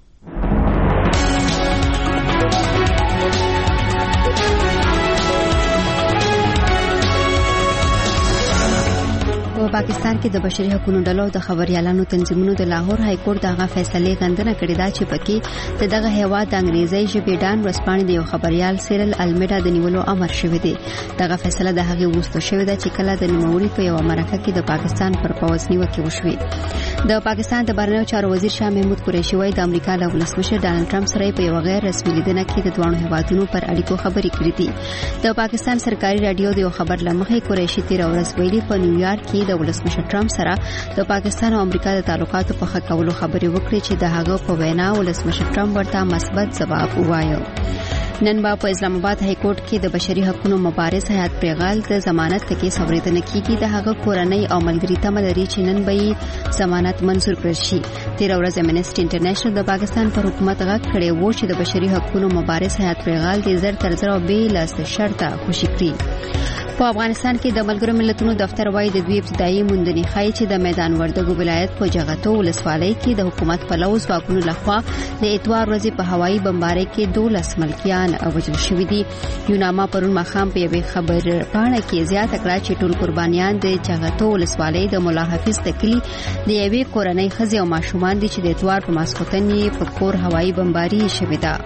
په پاکستان کې د بشري حقوقو ډلو د خبريالانو تنظیمونو د لاهور های کورټ دغه فیصله غندنه کړې ده چې پکې دغه هیواد د انګریزي ژبې ډان ورسپانې د یو خبريال سیرل المیډا د نیولو امر شوی دی. دغه فیصله د هغه وروسته شوې ده چې کله د نوموړي په یو مرکه کې د پاکستان پر پوځ نیوکه وشوه. د پاکستان د بهرنیو چارو وزیر شاه محمود قریشي وايي د امریکا له ولسمشر ډانلډ ټرمپ سره په یو غیر رسمي لیدنه کې د دوه هیوادونو پر اړیکو خبرې کړې دي. د پاکستان سرکاري رادیو د یو خبر لمخې قریشي تیر ورځ ویلي په نیویارک کې د ولسمشر ټرمپ سره د پاکستان او امریکا د تعلقاتو په ښه کولو خبرې وکړې چې د هغه په وینا ولسمشر ټرمپ ورته مثبت ځواب ووایو. نن با په اسلام آباد های کورټ کې د بشري حقوقو مبارز حیات پریغال د ضمانت کې سوریدنه کیږي. د هغه کورنۍ او ملګری تمه لري چې نن به ضمانت منزور کړي شي. تیر ورځ امنیسټي انټرنیشنل د پاکستان پر حکومت غږ کړی و چې د بشري حقوقو مبارز حیات پریغال د زر تر زر او به لاس شرطه خوشی کړي. په افغانستان کې د ملګرو ملتونو دفتر وايي د دوی ابتدایي موندنې ښایي چې د میدان وردګو ولایت په جغتو ولسوالۍ کې د حکومت په لوز واکونو لخوا د اتوار ورځې په هوایي بمبارۍ کې دولس ملکیان وژل شوي دي. یوناما پرون ماښام په یوې خبر پاڼه کې زیاته کړه چې ټول قربانیان د جغتو ولسوالۍ د مولا حافظ تکلی د یوې کورنۍ ښځې او ماشومان دي چې د اتوار په ماسخوتن یې په کور هوایي بمباري شوې ده.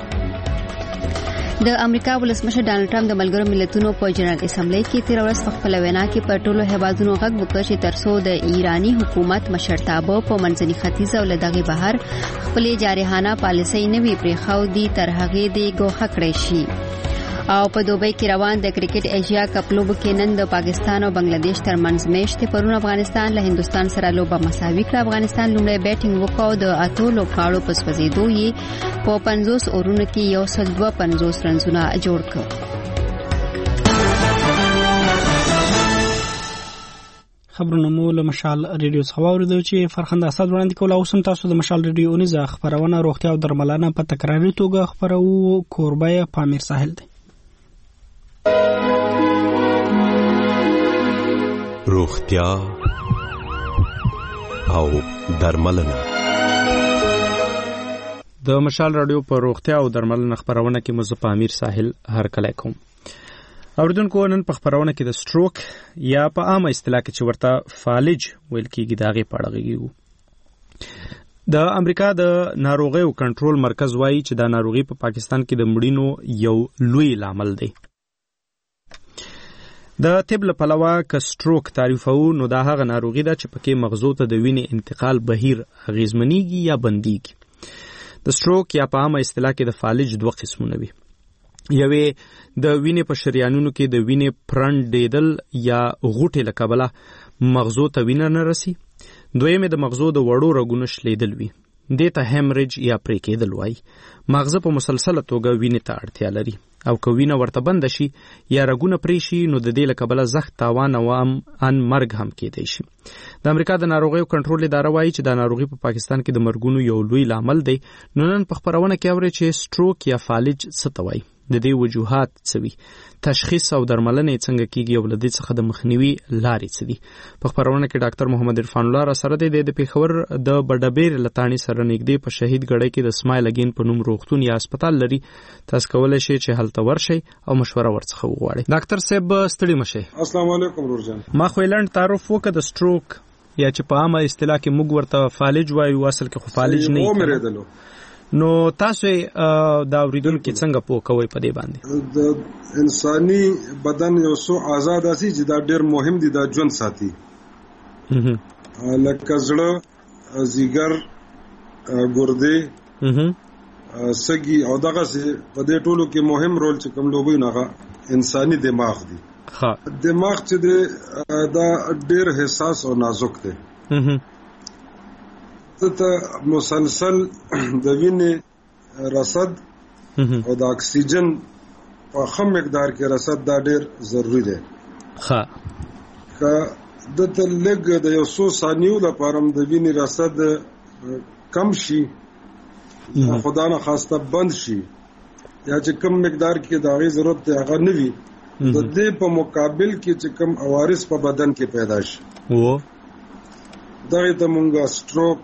د امریکا ولسمشر ډانلډ ټرمپ د ملګرو ملتونو په جنرال اسمبلی کې تیر ورځ په خپل وینا کې پر ټولو هیوادونو غږ وکړ چې ترڅو د ایرانی حکومت مشرتابه په منځني ختیځ او لدغه بهر خپل جارحانه پالیسي نوي پرېخاو دي تر هغه دی ګوښه کړی شي. او په دوبۍ کې روان د کرکټ ایشیا کپ لوبو کې نن د پاکستان او بنگلاديش ترمنځ میچ ته پرون افغانستان له هندستان سره لوبه مساوي کړه. افغانستان لومړی بیټینګ وکاو د اتو لوبغاړو په سوځېدو یې په پنځوس اورونو کې یو سل دوه پنځوس رنزونه جوړ کړ. خبرونه مو له مشال ریډیو څخه واوریدو چې فرخنده اسد وړاندې کوله. اوس هم تاسو د مشال ریډیو اونیزه خبرونه روغتیا او درملنه په تکراري توګه خبرو. کوربه پامیر ساحل دی. روغتیا او درملنه د مشال رادیو په روغتیا او درملنه خبرونه کې مزه پامیر ساحل هر کله کوم. اوردونکو نن په خبرونه کې د سټروک یا په عامه اصطلاح کې چې ورته فالج ویل کېږي دغه پړغږي. د امریکا د ناروغیو کنټرول مرکز وایي چې دا ناروغي په پاکستان کې د مړینو یو لوی لامل دی. د طب له پلوه که سټروک تعریفو نو دا هغه ناروغي ده چې پکې مغزو ته د وینې انتقال بهیر اغیزمنېږي یا بندېږي. د سټروک یا په عامه اصطلاح کې د فالج دوه قسمونه وي. یوې د وینې په شریانونو کې د وینې پرنډېدل یا غوټې له کبله مغزو ته وینه نه رسي. دویمې د مغزو د وړو رګونو شلیدل وي. دې ته هیمریج یا پرې کېدل وایي. مغزه په مسلسله توګه وینې ته اړتیا لري او که وینه ورته بند شي یا رګونه پرې شي نو د دې له کبله زخت تاوان او ان مرګ هم کېدای شي. د امریکا د ناروغیو کنټرول اداره وایي چې دا ناروغي په پاکستان کې د مرګونو یو لوی لامل دی. نو نن په خبرونه کې اوري چې سټروک یا فالج څه ته وایي، د دې وجوهات څه وي، تشخیص او درملنه څنګه کیږي او لدې څخه د مخنیوي لارې څه دي. په خبرونه کې ډاکټر محمد عرفان الله را سره دی د پیښور د بډبیر لتانی سره نږدې په شهید ګړی کې د سمایل اگین په نوم روغتون یا هسپتال لري. تاسو کولای شئ چې هلته ورشئ او مشوره ورڅخه وغواړئ. ډاکټر صاحب ستړي مشه. السلام علیکم ورجان. ما خو لاند تعارف وکړ د سټروک یا چې په عامه اصطلاح کې موږ ورته فالج وایو، اصل کې خو فالج نه دی. نو تاسو دا اوریدونکو څنګه پوه کوئ په دې باندې؟ د انساني بدن یو څو آزاد اسی چې دا ډېر مهم دي دا ژوند ساتي. لکه زړه، ځیګر، ګردې، سږي او دغه په دې ټولو کې مهم رول چې کوم لوبي نه انساني دماغ دی. ها دماغ چې دا ډېر حساس او نازک دی. ته مسلسل د وینې رصد او د اکسیجن په خام مقدار کې رسد دا ډیر ضروری دی. ښه که د تلګ د یو څو ثانیو لپاره د وینې رسد کم شي خدا نه خواسته بند شي یا چې کم مقدار کې د هغې ضرورت دی هغه نه وي د دې په مقابل کې چې کم عوارض په بدن کې پیدا شي و دغه ته مونږه سټروک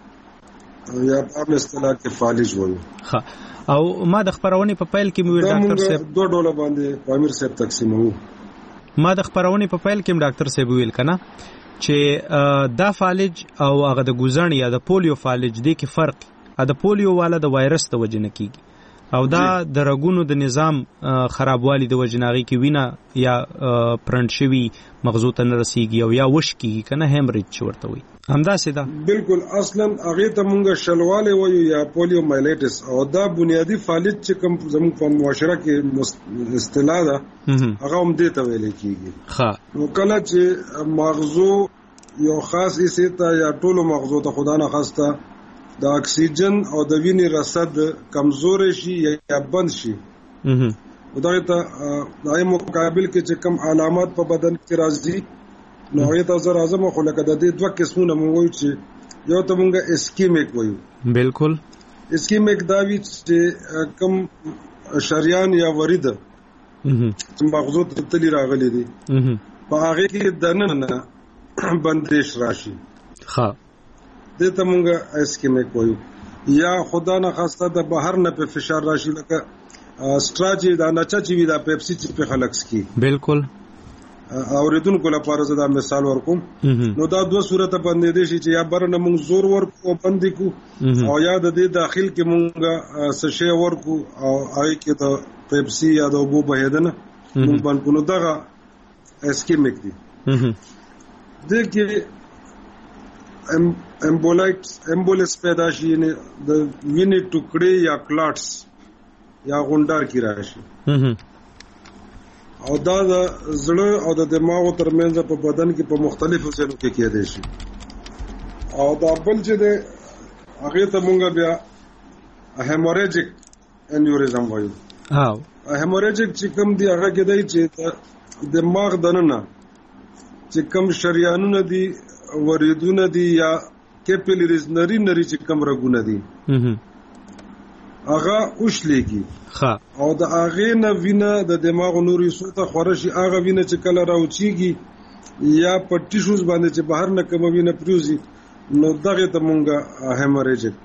یا په اصطلاح کې فالج وایو. او ما د خبرونې په پیل کې مې ډاکټر صاحب دوه ډوله باندې امیر صاحب تقسیمو. ما د خبرونې په پیل کې ډاکټر صاحب ویل کنه چې دا فالج او هغه د ګوزن یا د پولیو فالج دی کې فرق د پولیو والا د وایرس د وجې نه کیږي او دا د رګونو د نظام خرابوالي د وجې نه هغې کې وینه یا پرنټ شوي مغزو ته نه رسیږي او یا وش کیږي کنه هیمریج ورته وایي. همداسې ده بالکل اصلا هغې ته مونږ شلوالی وایو یا پولیو مایلیټس او دا بنیادي فالج چې کوم زموږ په معاشره کې اصطلاح ده هغه هم دې ته ویلی کېږي. نو کله چې مغزو یو خاص حصې ته یا ټولو مغزو ته خدا نه خواسته د اکسیجن او د وینې رسد کمزوری شي یا بند شي نو دغې ته د هغې مقابل کې چې کوم علامات په بدن کې راځي نو هغې ته زه راځم خو لکه د دې دوه قسمونه مونږ وایو چې یو ته مونږ اسکیمیک وایو. بالکل اسکیمیک دا وي چې کوم شریان یا ورید چې مغزو ته تلي راغلی دي په هغې کې دننه بندش راشي ښه دې ته مونږ اسکیمیک وایو. یا خدا نه خواسته د بهر نه په فشار راشي لکه سټرا چې دا نچا چې وي دا پیپسي چې په خلک سکي. بالکل اوریدونکو لپاره زه دا مثال ورکوم نو دا دوه صورته باندې شي چې یا برنه مونږ زور ورکو باندې کو او یا د دې داخل کې مونږ سشي ورکو او هغه کې د پیپسي یا د اوبو بهیدنه مونږ باندې کو نو دغه اسکیمیک دي. د کې امبولایټس امبولس پیدا شي نه د وینې ټوکړې یا کلاټس یا غونډار کی راشي او دا د زړه او د دماغ ترمنځ په بدن کې په مختلفو ځایونو کې کېدای شي. او دا بل چې د هغې ته مونږ بیا هیموریجیک انیوریزم وایو. هاو هیموریجیک چې کوم دی هغه کېدای چې دماغ دننه چې کوم شریانونه دي وریدونه دي یا کیپیلریز نری نری چې کوم رګونه دي هغه اوښلېږي او د هغې نه وینه د دماغ نورې حصو ته خوره شي. هغه وینه چې کله راوچېږي یا په ټیشوز باندې چې بهر نه کومه وینه پرېوځي نو دغې ته مونږ هیموریجیک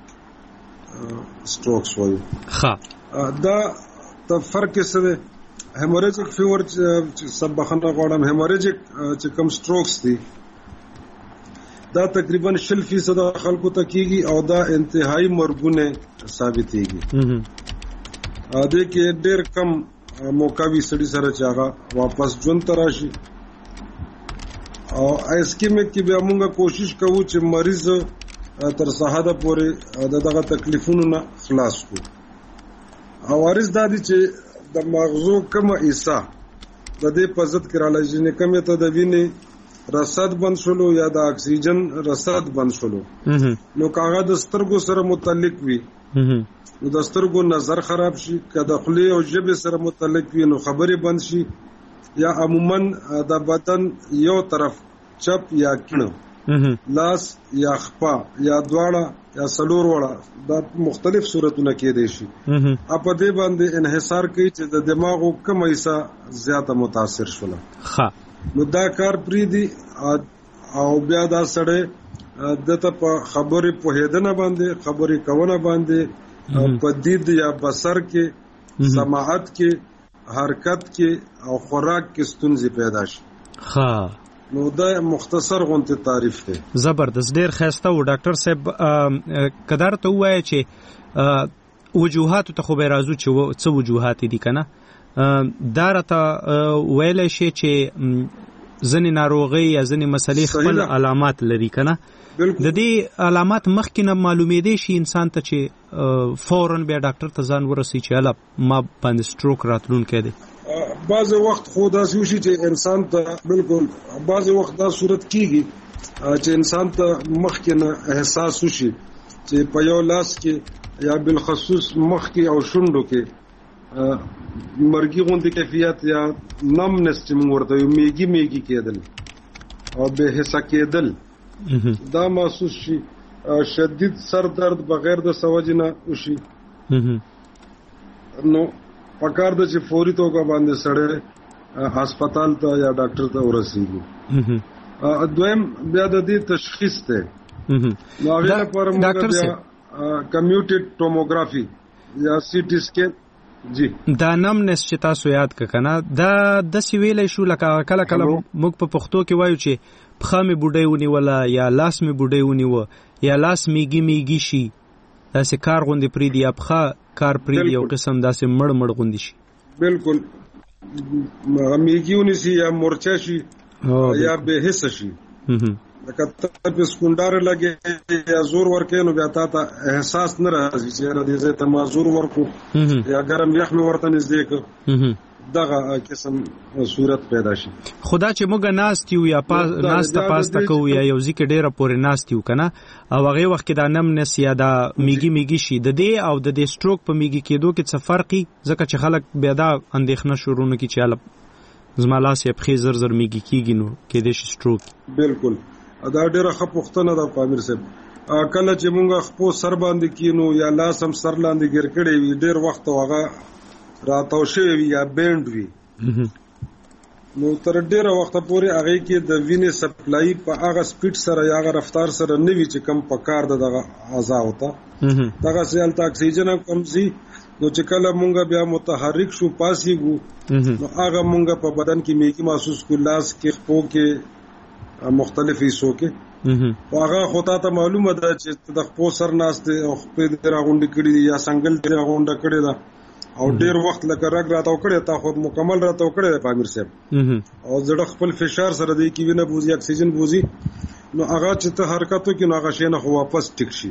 سټروکس وایو. دا د فرق یې څه دی؟ هیموریجیک فیور سب بخښنه غواړم هیموریجیک چې کوم سټروکس دي دا تقریبا شل فیصد خلکو ته کیږي او دا انتهایی مرګونه ثابتېږي. دې کې ډېر کم موقع وي سړي سره چې هغه واپس ژوند ته راشي. او اسکیمیک کې بیا موږ کوشش کوو چې مریض تر سهاده پورې دغه تکلیفونو نه خلاص کړو. عوارض دا دي چې د مغزو کومه حصه د دې په ضد کې رالی چې کومې ته د وینې رسد بند شلو یا د اکسیجن رسد بند شلو نو کاغه د سترګو سره متعلق وي نو د سترګو نظر خراب شي که د خولې او ژبې سره متعلق وي نو خبرې بند شي یا عموما د بدن یو طرف چپ یا کیڼ لاس یا خپا یا دواړه یا څلور وړه دا مختلف صورتونه کېدای شي. په دې باندې انحصار کوي چې د دماغو کومه حصه زیاته متاثر شوله نو دا کار پریدي او بیا دا سړی دته په خبرې پوهېدنه باندې خبرې کونه باندې په دید یا بصر کې سماعت کې حرکت کې او خوراک کې ستونزې پیدا شي. ها نو دا مختصر غونته تعریف دی. زبردست ډیر ښایسته و ډاکټر صاحب. قدر ته وایي چې وجوهات ته خو به راځو چې څه وجوهات دي کنه دا راته ویلی شي چې ځینې ناروغۍ یا ځینې مسلې خپل علامات لري کنه د دې علامات مخکې نه معلومېدی شي انسان ته چې فوراً بیا ډاکټر ته ځان ورسوي چې هله ما باندې سټروک راتلونکی دی. بعضې وخت خو داسې وشي چې انسان ته بالکل بعضې وخت دا صورت کېږي چې انسان ته مخکې نه احساس وشي چې په یو لاس کې یا بالخصوص مخ کې او شونډو کې مرګي غوندي کیفیت یا نمنس چې موږ ورته یو میګي میګي کېدل او به حصہ کېدل دا محسوس شي، شدید سر درد بغیر د سوجنه وشي. نو پکار د چې فوري توګه باندې سړی هسپتال ته یا ډاکټر ته ورسیږي. دویم بیا د دې تشخیص ته نو هغه لپاره موږ بیا کمیوټیډ ټوموګرافي یا سی ټي سکین جی دا نمنس چې تاسو یاد ک کنه دا د سویلې شو لکه کله کله موږ په پښتو کې وایو چې پخه می بوډۍ ونی ولا یا لاس می بوډۍ ونی و یا لاس میګي میګي شي داسې کار غوندي پری دی پخه کار پری دی یو قسم داسې مړ مړ غوندي شي. بالکل میګي ونی شي یا مورچا شي یا به حس شي لکه ته په سکندار لګي یا زور ورکې نو بیا تا ته احساس نه راځي چې را دې زه ته ما زور ورکو یا ګرم یخ مې ورته نږدې ک دغه قسم صورت پیدا شي. خدا چې موږ ناستیو یا پاس ناسته پاسته کو یا یو ځکه ډیره پورې ناستیو کنه او هغه وخت کې دا نمنس یا دا میګي میګي شي د دې او د دې سټروک په میګي کېدو کې څه فرقي ځکه چې خلک بیا دا اندېښنه شروع نه کی چې زما لاس یې په زر زر میګي کېږي نو کې دې سټروک. بالکل دا ډیره ښه پوښتنه ده پامیر صاحب. کله چې مونږ خپل سر باندې کینو یا لاس هم سر لاندې ګر کړي وي ډیر وخت هغه راتاو شوی وي یا بینډ وي نو تر ډیره وخت پورې هغه کې د وینې سپلای په هغه سپیډ سره یا هغه رفتار سره نه وي چې کم پکار دغه اعضاء وتا دغه سیل ته اکسیجن کم سي نو چې کله مونږ بیا متحرک شو پاسيګو نو هغه مونږ په بدن کې میګي محسوس کو لاس کې خپو کې مختلف حصو کې هغه خطا ته معلومه ده چې د خپل سر ناشته او خپل دراغونډ کړي یا څنګه دراغونډ کړي دا او ډیر وخت لکه رګ راتاو کړي تا خو مکمل راتاو کړي پامیر صاحب او زړه خپل فشار سره دی کې وینه بوزي اکسیجن بوزي نو هغه چې ته حرکتو کې نو هغه شي نه واپس ټیک شي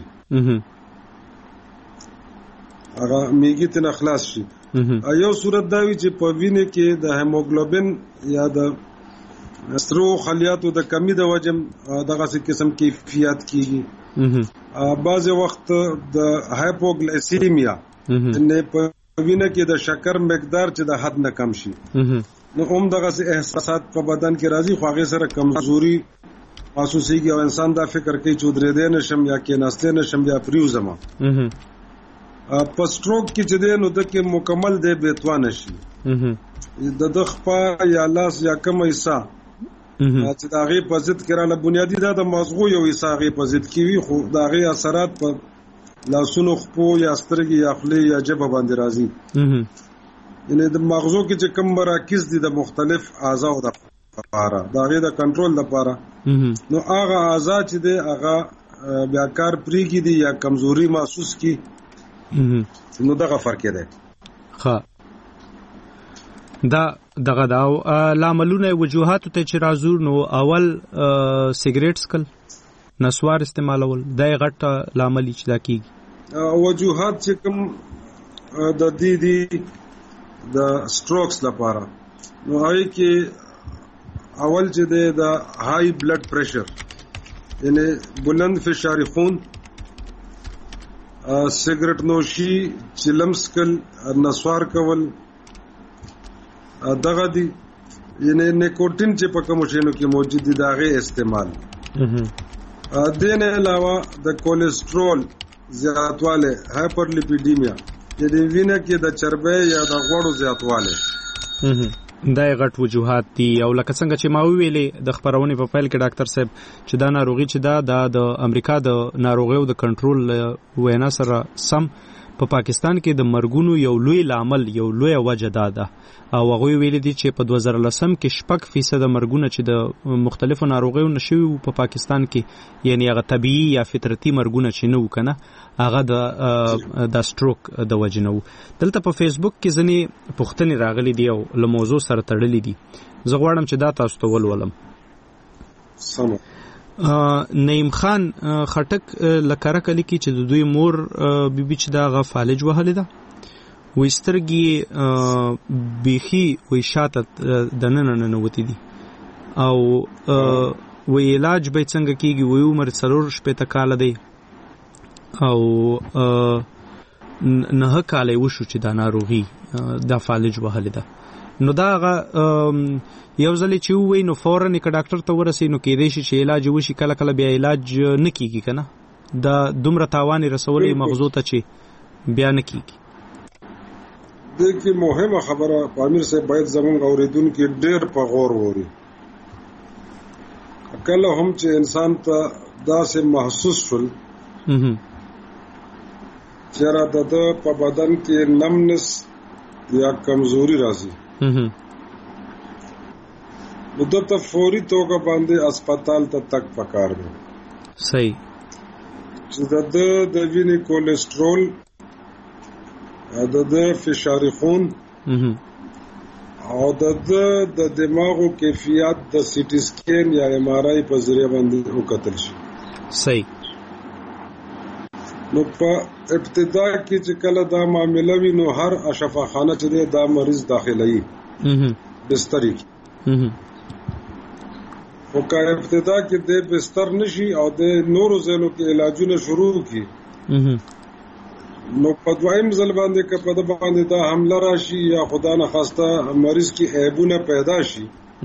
هغه میګي ته خلاص شي. یو صورت دا وی چې په وینه کې د هیموګلوبین یا د سرو خلیاتو د کمی د وجم دغه قسم کیفیت کیږي. بعض وخت د هایپوګلیسیمیا نه په وینه کې د شکر مقدار چې د حد نه کم شي نو هم دغه احساسات په بدن کې راځي خو هغه سره کمزوري محسوسيږي او انسان دا فکر کوي چې درې دې نشم یا کې نسته نشم یا پریوزما په سټروک کې چې دی نو د کې مکمل دی بیتوان شي د دغه یا لاس یا کوم ایسا چې دا غي په ضد کې را ل بنیادی دا د مغزو یو ایسا غي په ضد کې وي خو دا غي اثرات په لاسونو خپو یا سترګې یا خولې یا جبه باندې راځي یعنی د مغزو کې چې کوم مراکز دي د مختلف اعضاء د لپاره دا غي د کنټرول لپاره نو هغه اعضاء چې دی هغه بیا کار پری کې دي یا کمزوري محسوس کی نو دغه فرق دی. ها دا دغه دا لاملونه وجوهات ته چې راځو نو اول سیګریټ سکل نسوار استعمالول دا غټه لامل چې دا کیږي. وجوهات چې کوم د دې دي د سټروکس لپاره نو هغه کې اول چې د هاي بلډ پریشر یعنی بلند فشار خون، سیګریټ نوشي، چلمسکل، نسوار کول دغه دي یعنی نیکوټین چې په کوم شینو کې موجود دي داغه استعمال. دین علاوه د کولیسټرول زیاتواله هایپرلیپیډیمیا یعنی وینه کې د چربی یا د غوړو زیاتواله دا غټ وجوهات دي. او لکه څنګه چې ما ویلې د خبرونې په فایل کې ډاکټر صاحب چې دا ناروغي چې دا د امریکا د ناروغیو د کنټرول وینا سره سم په پا پاکستان کې د مرګونو یو لوی لامل یو لوی وجه ده ده او هغه ویل دي چې په دوه زره لسم کې شپږ فیصد مرګونه چې د مختلفو ناروغیو نشوي په پاکستان کې یعنی هغه طبيعي یا فطرتي مرګونه چې نه وکنه هغه د د سټروک د وجه نه. دلته په فیسبوک کې ځنې پوښتنې راغلي دي او له موضوع سره تړلې دي. زه غواړم چې دا تاسو ته ولولم. سم نعیم خان خټک لکره کلی کې چې د دوی مور بیبي چې دا غ فالج وهله ده وسترګي بيخي وې شاته د نن نن وتی دي او وې علاج به څنګه کیږي وې عمر څلور شپه ته کال دی او نه کال وشو چې دا ناروغي د فالج وهلې ده. نو دا هغه یو ځل چې ووایي نو فورا یې که ډاکټر ته ورسوي نو کېدای شي چې علاج وشي، کله کله بیا علاج نه کېږي که نه، دا دومره تاوان یې رسولی مغزو ته چې بیا نه کېږي. دې کې مهمه خبره امیر صاحب باید زمونږ اورېدونکي ډېر په غور ووري. کله هم چې انسان ته داسې محسوس شول چېرې د ده په بدن کې نمنس یا کمزوري راځي نو ده ته فوري توګه باندې اسپتال ته تګ پکار دی. صحیح. چې د ده د وینې کولیسټرول، د ده فشار خون او د ده د دماغو کیفیت د سی ټي سکین یا ایم آر آی په ذریعه باندې وکتل شي. صحیح. نو په ابتدا کې چې کله دا معامله وي نو هر شفاخانه چې دی دا مریض داخلوي بستر کې، خو که ابتدا کې د بستر نشي او د نورو ځایونو کې علاجونه شروع کړي نو په دویم ځل باندې که په ده باندې دا حمله راشي یا خدا نخواسته مریض کې عیبونه پیدا شي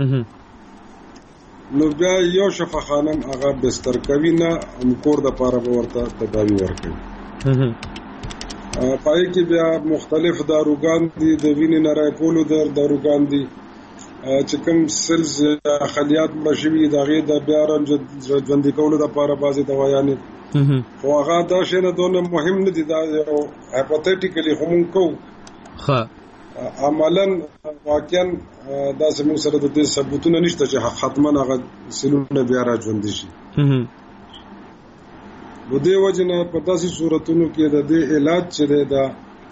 نو بیا یو شفاخانه هغه بستر کوي نه، هم کور دپاره به ورته تداوي ورکوي. پای کې بیا مختلف داروګان دي، د وینې نه راکولو داروګان دي چې کوم سلز یا خلیات مړه شوي د هغې د بیا ژوندي کولو دپاره بعضې دوایانې، خو هغه دا شی نه دونه مهم نه دي، دا یو هایپوتیټیکلي خو مونږ کوو. عملاً واقعاً داسې موږ سره د دې ثبوتونه نشته چې حتما هغه سلونه بیا را ژوندي شي. نو دې وجې نه په داسې صورتونو کې د دې علاج چې دی دا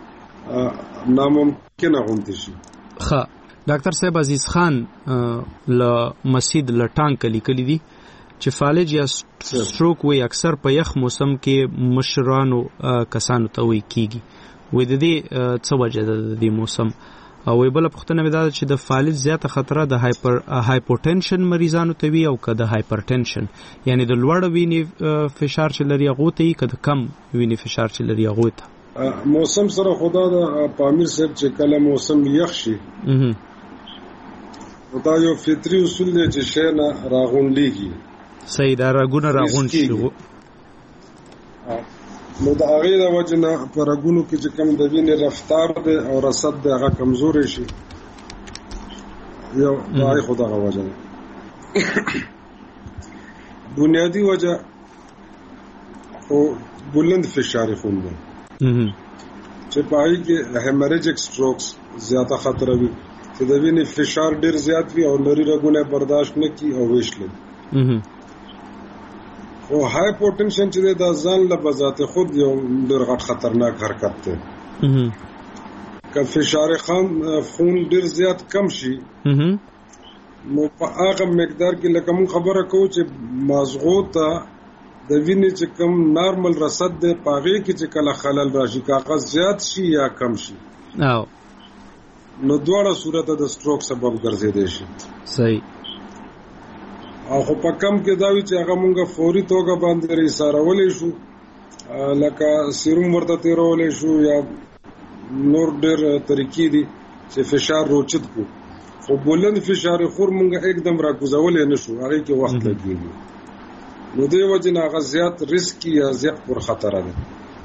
ناممکنه غوندې شي. ښه ډاکټر صاحب عزیز خان له مسجد له ټانک لیکلي دي چې فالج یا سټروک وایي اکثر په یخ موسم کې مشرانو کسانو ته وایي کېږي، وایي د دې څه وجه ده د دې موسم؟ او وایي بله پوښتنه مې دا ده چې د فالج زیاته خطره د هایپر هایپوټنشن مریضانو ته وي او که د هایپرټنشن یعنی د لوړ وینې فشار چې لري هغو ته وي که د کم وینې فشار چې لري هغو ته؟ موسم سره خدا د پامیر صاحب چې کله موسم یخ شي دا یو فطري اصول دی چې شی نه راغونډېږي. صحیح، دا رګونه راغونډ شي نو د هغې د وجې نه په رګونو کې چې کوم د وینې رفتار دی او رصد دی هغه کمزوری شي، یو د هغې خو دغه وجه ده. بنیادي وجه خو بلند فشار خون دی چې په هغې کې هیمریجک سټروکس زیاته خطره وي چې د وینې فشار ډېر زیات وي او نري رګونه برداشت نه کړي او ویش لري. او هایپوټنشن چې دی دا ځان له بذات خود یو ډېر غټ خطرناک حرکت دی. که فشار خون ډېر زیات کم شي نو په هغه مقدار کې لکه موږ خبره کوو چې مازغو ته د وینې چې کم نارمل رصد دی په هغې کې چې کله خلل راشي که هغه زیات شي یا کم شي نو دواړه صورته د سټروک سبب ګرځېدی شي. صحیح. او خو په کم کې دا وي چې هغه مونږ فوري توګه باندې ایسارولی شو، لکه سیروم ورته تېرولی شو یا نور ډېر طریقې دي چې فشار روچت کو، خو بلند فشار خور مونږ एकदम راکوزولی نه شو، هغې کې وخت لګېږي. نو دې وجې نه هغه زیات ریسکي یا زیات پرخطره ده.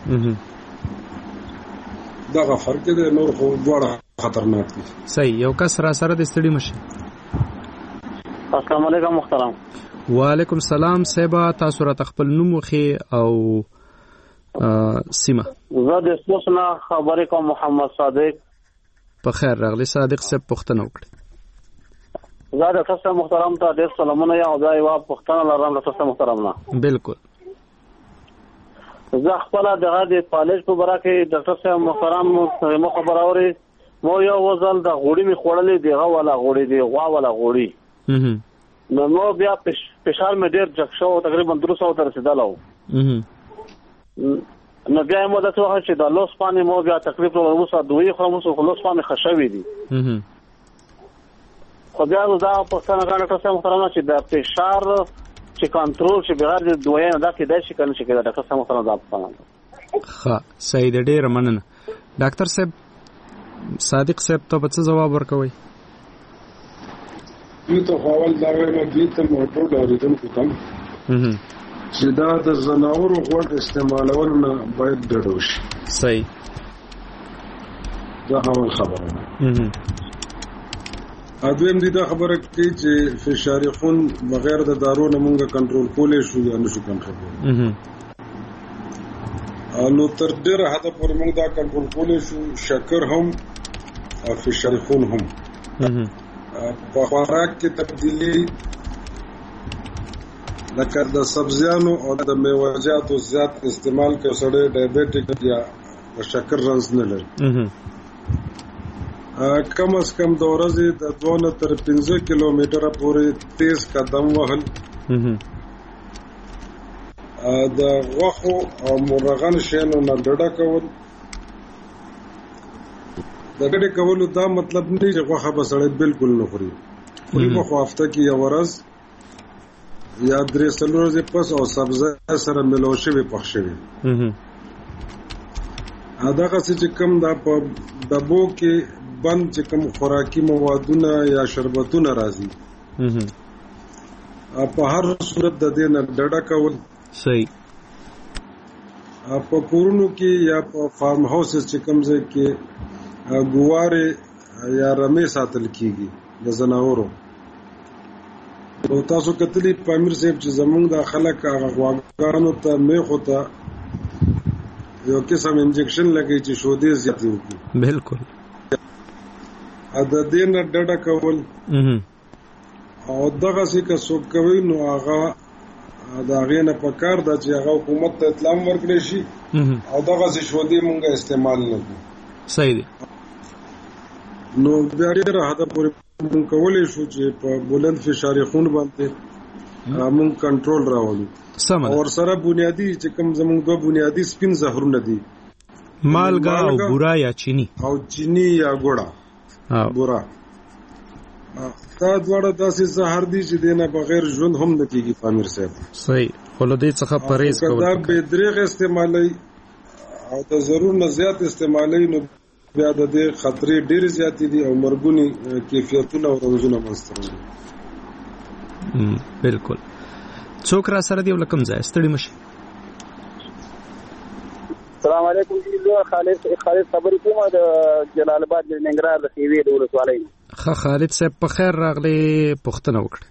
دغه فرق دی، نور خو دواړه خطرناک دي. صحیح. یو کس را سره د ستړي مشي. السلام علیکم محترم. وعلیکم السلام صاحب، تاسو راته خپل نوم وښیئ او سیمه. زه د اسموس نه خبرې کوم، محمد صادق. په خیر راغلی صادق صاحب، پوښتنه وکړئ. زه د تاسو محترم ته ډېر سلامونه یم او دا یوه پوښتنه لرم له تاسو محترم نه. بالکل. زه خپله دغه د فالج په باره کې ډاکټر صاحب محترم مو خبره اورئ، مو یو وزل د غوړي مې خوړلې دي، هغه والا غوړي دي، غوا والا غوړي. نو نو بیا فشار مې ډېر جګ شو، تقریبا درې سوو ته رسېدلی و. نو بیا یې مو داسې وکړل چې د لوس پاڼې مو بیا تقریبا اوس دوی خورم، اوس خو لوس پاڼې ښه شوي دي. خو بیا دا پوښتنه کوم ډاکټر صاحب محترم چې د فشار چې کنټرول چې بغیر د دوایانو دا کېدای شي که نه شي کېدای؟ ډاکټر صاحب محترم دا پوښتنه ده. ښه صحیح دی، ډېره مننه. ډاکټر صاحب صادق صاحب ته به څه ځواب ورکوئ؟ دوی ته خو اول دا وایم دوی ته مو ټول اورېدونکو ته چې دا د ځناورو غوښه استعمالول نه باید ډډه وشي. صحیح، دا اول خبره ده. دویم دی دا خبره کوي چې فشار خون بغیر د دارو نه مونږه کنټرول کولای شو یا نشو کنټرول. نو تر ډیره حد پورې موږ دا کنټرول کولای شو، شکر هم او فشار خون هم. په خوراک کې تبدیلی لکه د سبزیانو او د میوه‌جاتو زیات استعمال کې سړی ډایبټیک یا شکر رنځ نه لري. کم از کم د ورځې د دوه نه تر پنځه کیلومتره پورې تیز قدم وهل، د غوښو او مرغان شیانو نه ډډه کول. د ډډې کولو دا مطلب نه دی چې غوښه به سړی بالکل نه خوري، خوري به خو هفته کې یو ورځ یا درې څلور ورځې پس او سبزی سره ملو شوي پخ شوي. دغسې چې کوم دا په ډبو کې بند چې کوم خوراکي موادونه یا شربتونه راځي، په هر صورت د دې نه ډډه کول. صحیح. په کورونو کې یا په فارم هاوسز چې کوم ځای کې ګوارې یا رمې ساتل کیږي د ځناورو، نو تاسو کتلی پامیر صاحب چې زمونږ د خلک هغه غواګانو ته میخو ته یو قسم انجکشن لګي چې شودې زیاتې وکړي. بالکل. د دې نه ډډه کول او دغسې که څوک کوي نو هغه د هغې نه پکار ده چې هغه حکومت ته اطلاع ورکړی شي او دغسې شودې مونږ استعمال نه کړو. صحیح دی. نو بیا ډېره حده پورې مونږ کولی شو چې په بلند فشار خون باندې مونږ کنټرول راولو. او ورسره بنیادي چې کوم زمونږ دوه بنیادي سپین زهرونه دي، مالګه او بوره یا چینی او چینی یا ګوړه بوره. دا دواړه داسې زهر دي چې دینه بغیر ژوند هم نه کېږي پامیر صاحب. صحیح. خو له دې څخه پرهیز کول، دا بې دریغ استعمالوي او د ضرور نه زیات استعمالوي نو بیا د دې خطرې ډېرې زیاتې دي او مرګوني کیفیتونه او رنځونه منځته راځي. بالکل. څوک را سره دی او له کوم ځایه؟ ستړي مه شئ. السلام علیکم. زه خالد خالد خبرې کوم د جلال آباد د ننګرهار د خیوې د ولسوالۍ نه. ښه خالد صاحب په خیر راغلی، پوښتنه وکړئ.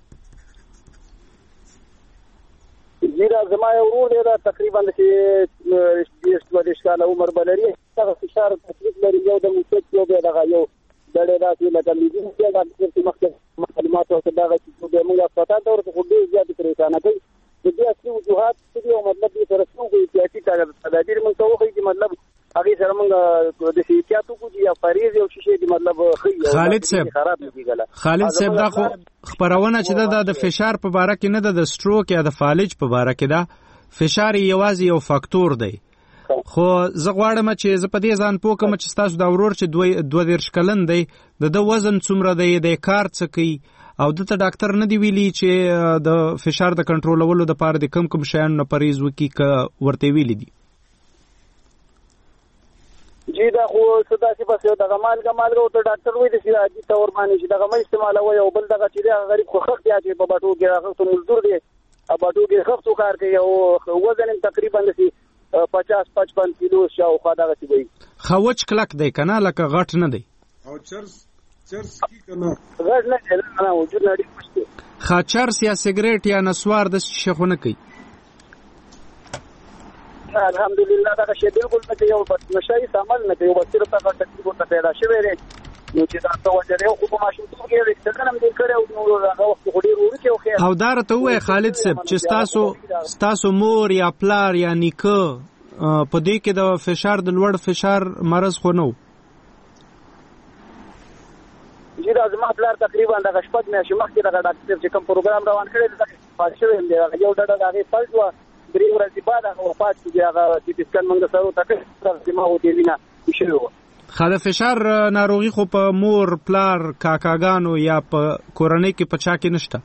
جی دا زما یو ورور دی، دا تقریبا د دېرش دوه دېرش کاله عمر به لري. دغه فشار تکلیف لري، یو د موسک یو بیا دغه یو دړې داسې لکه لیدین دی. ډاکټر صاحب مخکې معلومات ورته دغه چې بیا موږ هسپتال ته ورته خو ډېر زیاتې پریشانه کوي. د دې اصلي وجوهات څه دي او مطلب دې سره څه وکړو احتیاطي تدابیر موږ ته وښیي چې مطلب هغې سره موږ د احتیاط وکړو چې یا پرهیز یو څه شی دي مطلب ښیي. خالد صاحب خالد صاحب دا خو خپرونه چې ده د فشار په باره کې نه ده، د سټروک یا د فالج په باره کې ده. فشار یوازې یو فاکتور دی. خو زه غواړم چې زه په دې ځان پوه کړم چې ستاسو دا ورور چې دوه دېرش کلن دی، د ده وزن څومره دی، د کار څه کوي، او دته ډاکټر نه دی ویلي چې د فشار د کنټرولولو دپاره د کم کم شیانو نه پرهیز وکړي که ورته ویلي دي؟ جی دا خو څه داسې بس یو دغه مالګه مالګه ورته ډاکټر وایي د عادي طور باندې چې دغه مه استعمالوئ. او بل دغه چې دی هغه غریب خو خښ دی چې په باټو کې هغه څه مزدور دی، باټو کې خښتو کار کوي او وزن یې تقریبا داسې پچاس پچپن کیلو شاوخوا دغسې به وي. ښه وچ کلک دی که نه، لکه غټ نه دی؟ او چرس چرس کی که نه؟ غټ نه دی، نه وجود نه ډېر وچ دی. ښه چرس یا سګرېټ یا نسوار داسې شی خو نه کوي؟ الحمدلله دغه شی بالکل نه کوي، یو نشه یې عمل نه کوي، بس صرف هغه تکلیف ورته پیدا شوی دی. نو چې دا څه وجه دی، خو په ماشومتوب کې یو اکسیډنټ هم دی کړی او هغه وخت خو ډېر وړوکی و. او دا راته ووایه خالد صاحب چې ستاسو ستاسو مور یا پلار یا نیکه په دې کې د فشار د لوړ فشار مرض خو نه و؟ جی دا زما پلار تقریبا دغه شپږ میاشتې مخکې دغه ډاکټر صاحب چې کوم پروګرام روان کړی دی دغه پات شوی هم دی. یو ډډه د هغې فلج وه، درې ورځې بعد هغه وفات شو. بیا هغه سي ټي سکن موږ سره ورته کړی، دغسې ما و دې وینه شوې وه. ښه د فشار ناروغي خو په مور پلار کاکاګانو یا په کورنۍ کې په چا کې نشته؟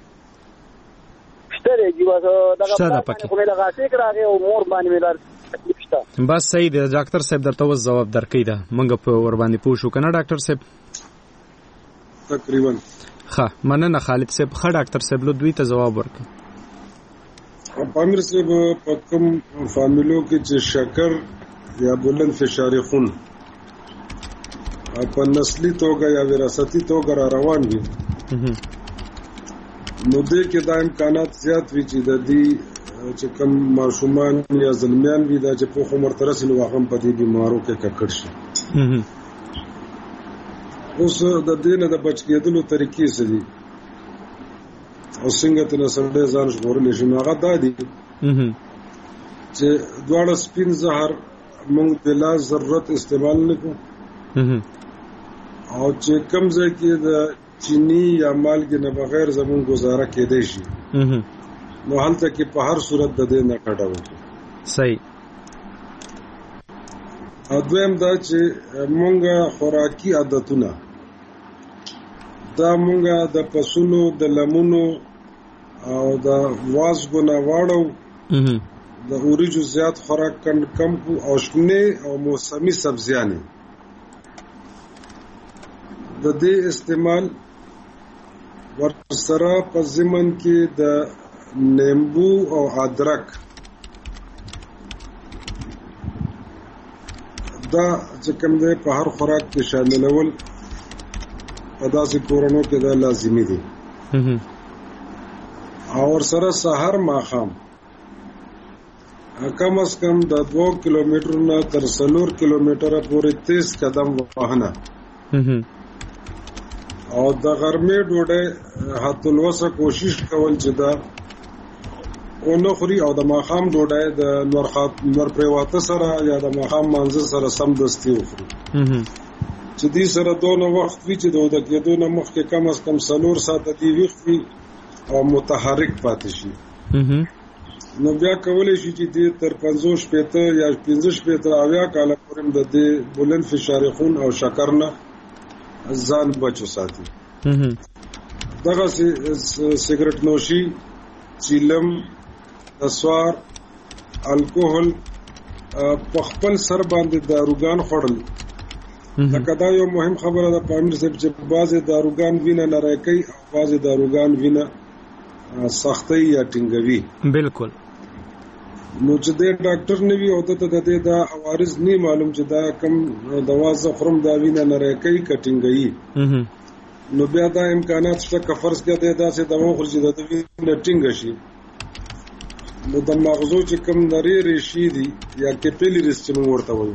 شته دی جی، بس دغه پلار باندې خو مې دغه هسې کړه هغې او مور باندې مې نشته. بس صحیح دی ډاکټر صاحب درته اوس ځواب درکې ده موږ په ور باندې پوه شو کنه ډاکټر صاحب تقریبا ښه مننه خالد صاحب ښه ډاکټر صاحب لو دوی ته ځواب ورکړي. پامیر صاحب په کوم فامیلو کې چې شکر یا بلند فشار خون په نسلی توګه یا وراثتي توګه را روان وي نو دې کې دا امکانات زیات وي چې د دې چې کوم ماشومان یا زلمیان وي دا چې په عمر تر رسېدو هغه په دې بیمارو کې ککړ شي. اوس د دې نه د بچ کېدلو طریقې څه دي او څنګه ته سره ځان ژغورلی شي؟ هغه دا دي چې دواړه سپین زهر موږ بلا ضرورت استعمال نه کوو او چې کوم ځای کې د چینی یا مالګې نه بغیر زموږ گزاره کېدی شي نو هلته کې په هر صورت د دې نه کډه وکړو. صحیح. او دویم دا چې موږ خوراکي عادتونه دا موږ د پسونو د لمونو او د وازګو نه واړو د اوریجو زیات خوراک کم او شنه او موسمي سبزیانې د دې استعمال ورسره په ضمن کې د نیمبو او ادرک دا چې کوم دی په هر خوراک کې شاملول په داسې کورونو کې دا لازمي دي او ورسره سحر ماښام کم از کم د دوه کیلومترو نه تر څلور کیلومتره پورې تیز قدم وهنه او د غرمې ډوډۍ حد الوسع کوشش کول چې دا اونو خوري او د ماښام ډوډۍ د نور خاط نور پریواته سره یا د ماښام مانځه سره سم دستي وخوري چې دې سره دونه وخت وی چې د کېدو نه مخکې کم از کم څلور ساعته دی وخت او متحرک پاتې شي نو بیا کولای شي چې دې تر پنځوس شپېته یا پنځه شپېته اویا کاله پورې د دې بلند فشار خون او شکر نه ځان بچو ساتي. دغه سیګریټ نوشي چیلم نسوار الکوهل په خپل سر باندې داروګان خوړل لکه دا یو مهم خبره ده پامیر صاحب چې بعضې داروګان وینه نری کوي او بعضې داروګان وینه سختۍ یا ټینګوي. بالکل. نو چې د ډاکټر نه وي او ته د دې دا عوارض نه معلوم چې دا کم دوا زه خورم دا وینه نری کوي که ټینګوي نو بیا دا امکانات شته که فرض کړه دی داسې دوا وخوري چې د وینه ټینګه شي نو د مغزو چې کم نری ریشې دي یا کیپیلریز چې موږ ورته وایو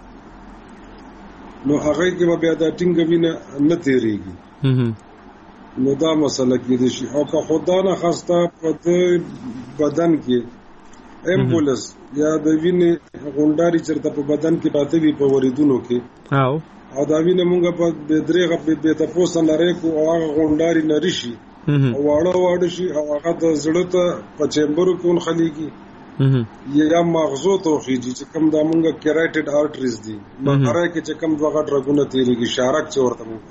نو هغه کې به بیا دا ټینګه وینه نه تېرېږي نو دا مسله کېدای شي او که خدا نه خواسته په بدن کې امبولس یا د وینې غونډاري چېرته په بدن کې پراته وي په وریدونو کې او او دا وینه مونږ په بدرېغه بې تپوسه نری کړو او هغه غونډاري نری شي او واړه واړه شي او هغه د زړه ته په چیمبرو کې ونښلېږي یا مغزو ته وخېږي چې کوم دا مونږ کیرایټډ آرټریز دي مغزه کې چې کوم دوه غټ رګونه تېرېږي شارک چې ورته مونږ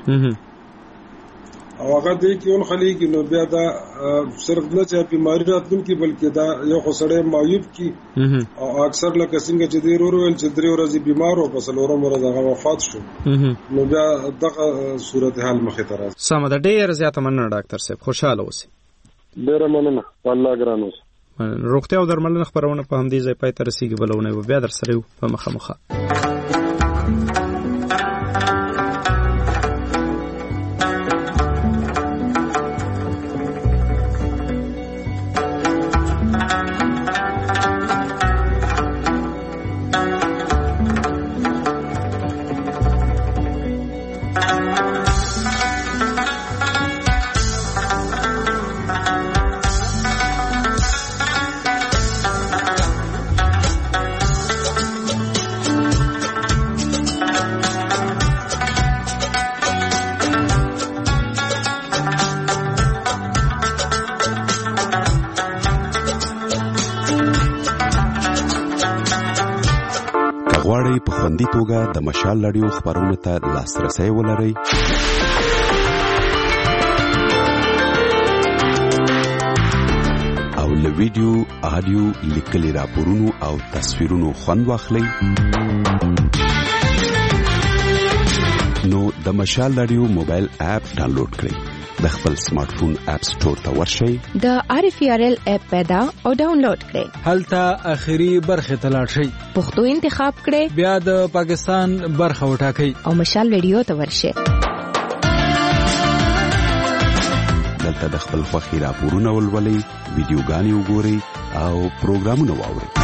او هغه دې کې ونښلېږي نو بیا دا صرف نه چې بیماري راتلونکي بلکې دا یو خو سړی معیوب کي او اکثر لکه څنګه چې دی ورو ویل چې درې ورځې بیمار و په څلورم ورځ هغه وفات شو نو بیا دغه صورتحال مخې ته راځي. سمه ده ډېره زیاته مننه ډاکټر صاحب خوشحاله اوسئ. ډېره مننه الله ګران اوسه. روغتیا او درملنه خپرونه په همدې ځای پای ته رسیږي بلونه بیا در سره یو په مخامخ. غواړئ په خوندي توګه د مشال رادیو خبرونو ته لاسرسی ولرئ او او له ویډیو آډیو لیکلي راپورونو او تصویرونو خوند واخلئ نو د مشال رادیو موبایل اپ ډاونلوډ کړئ د خپل سمارټ فون اپ سٹور ته ورشئ د آر اف ار ال اپ پیدا او ډاونلوډ کړئ هلته اخیری برخه تلاړ شئ پښتو انتخاب کړئ بیا د پاکستان برخه وټاکئ او مشال رادیو ته ورشئ دلته د خپل خوښي راپورونه ولولئ ویډیوګانې وګورئ او پروګرامونه واورئ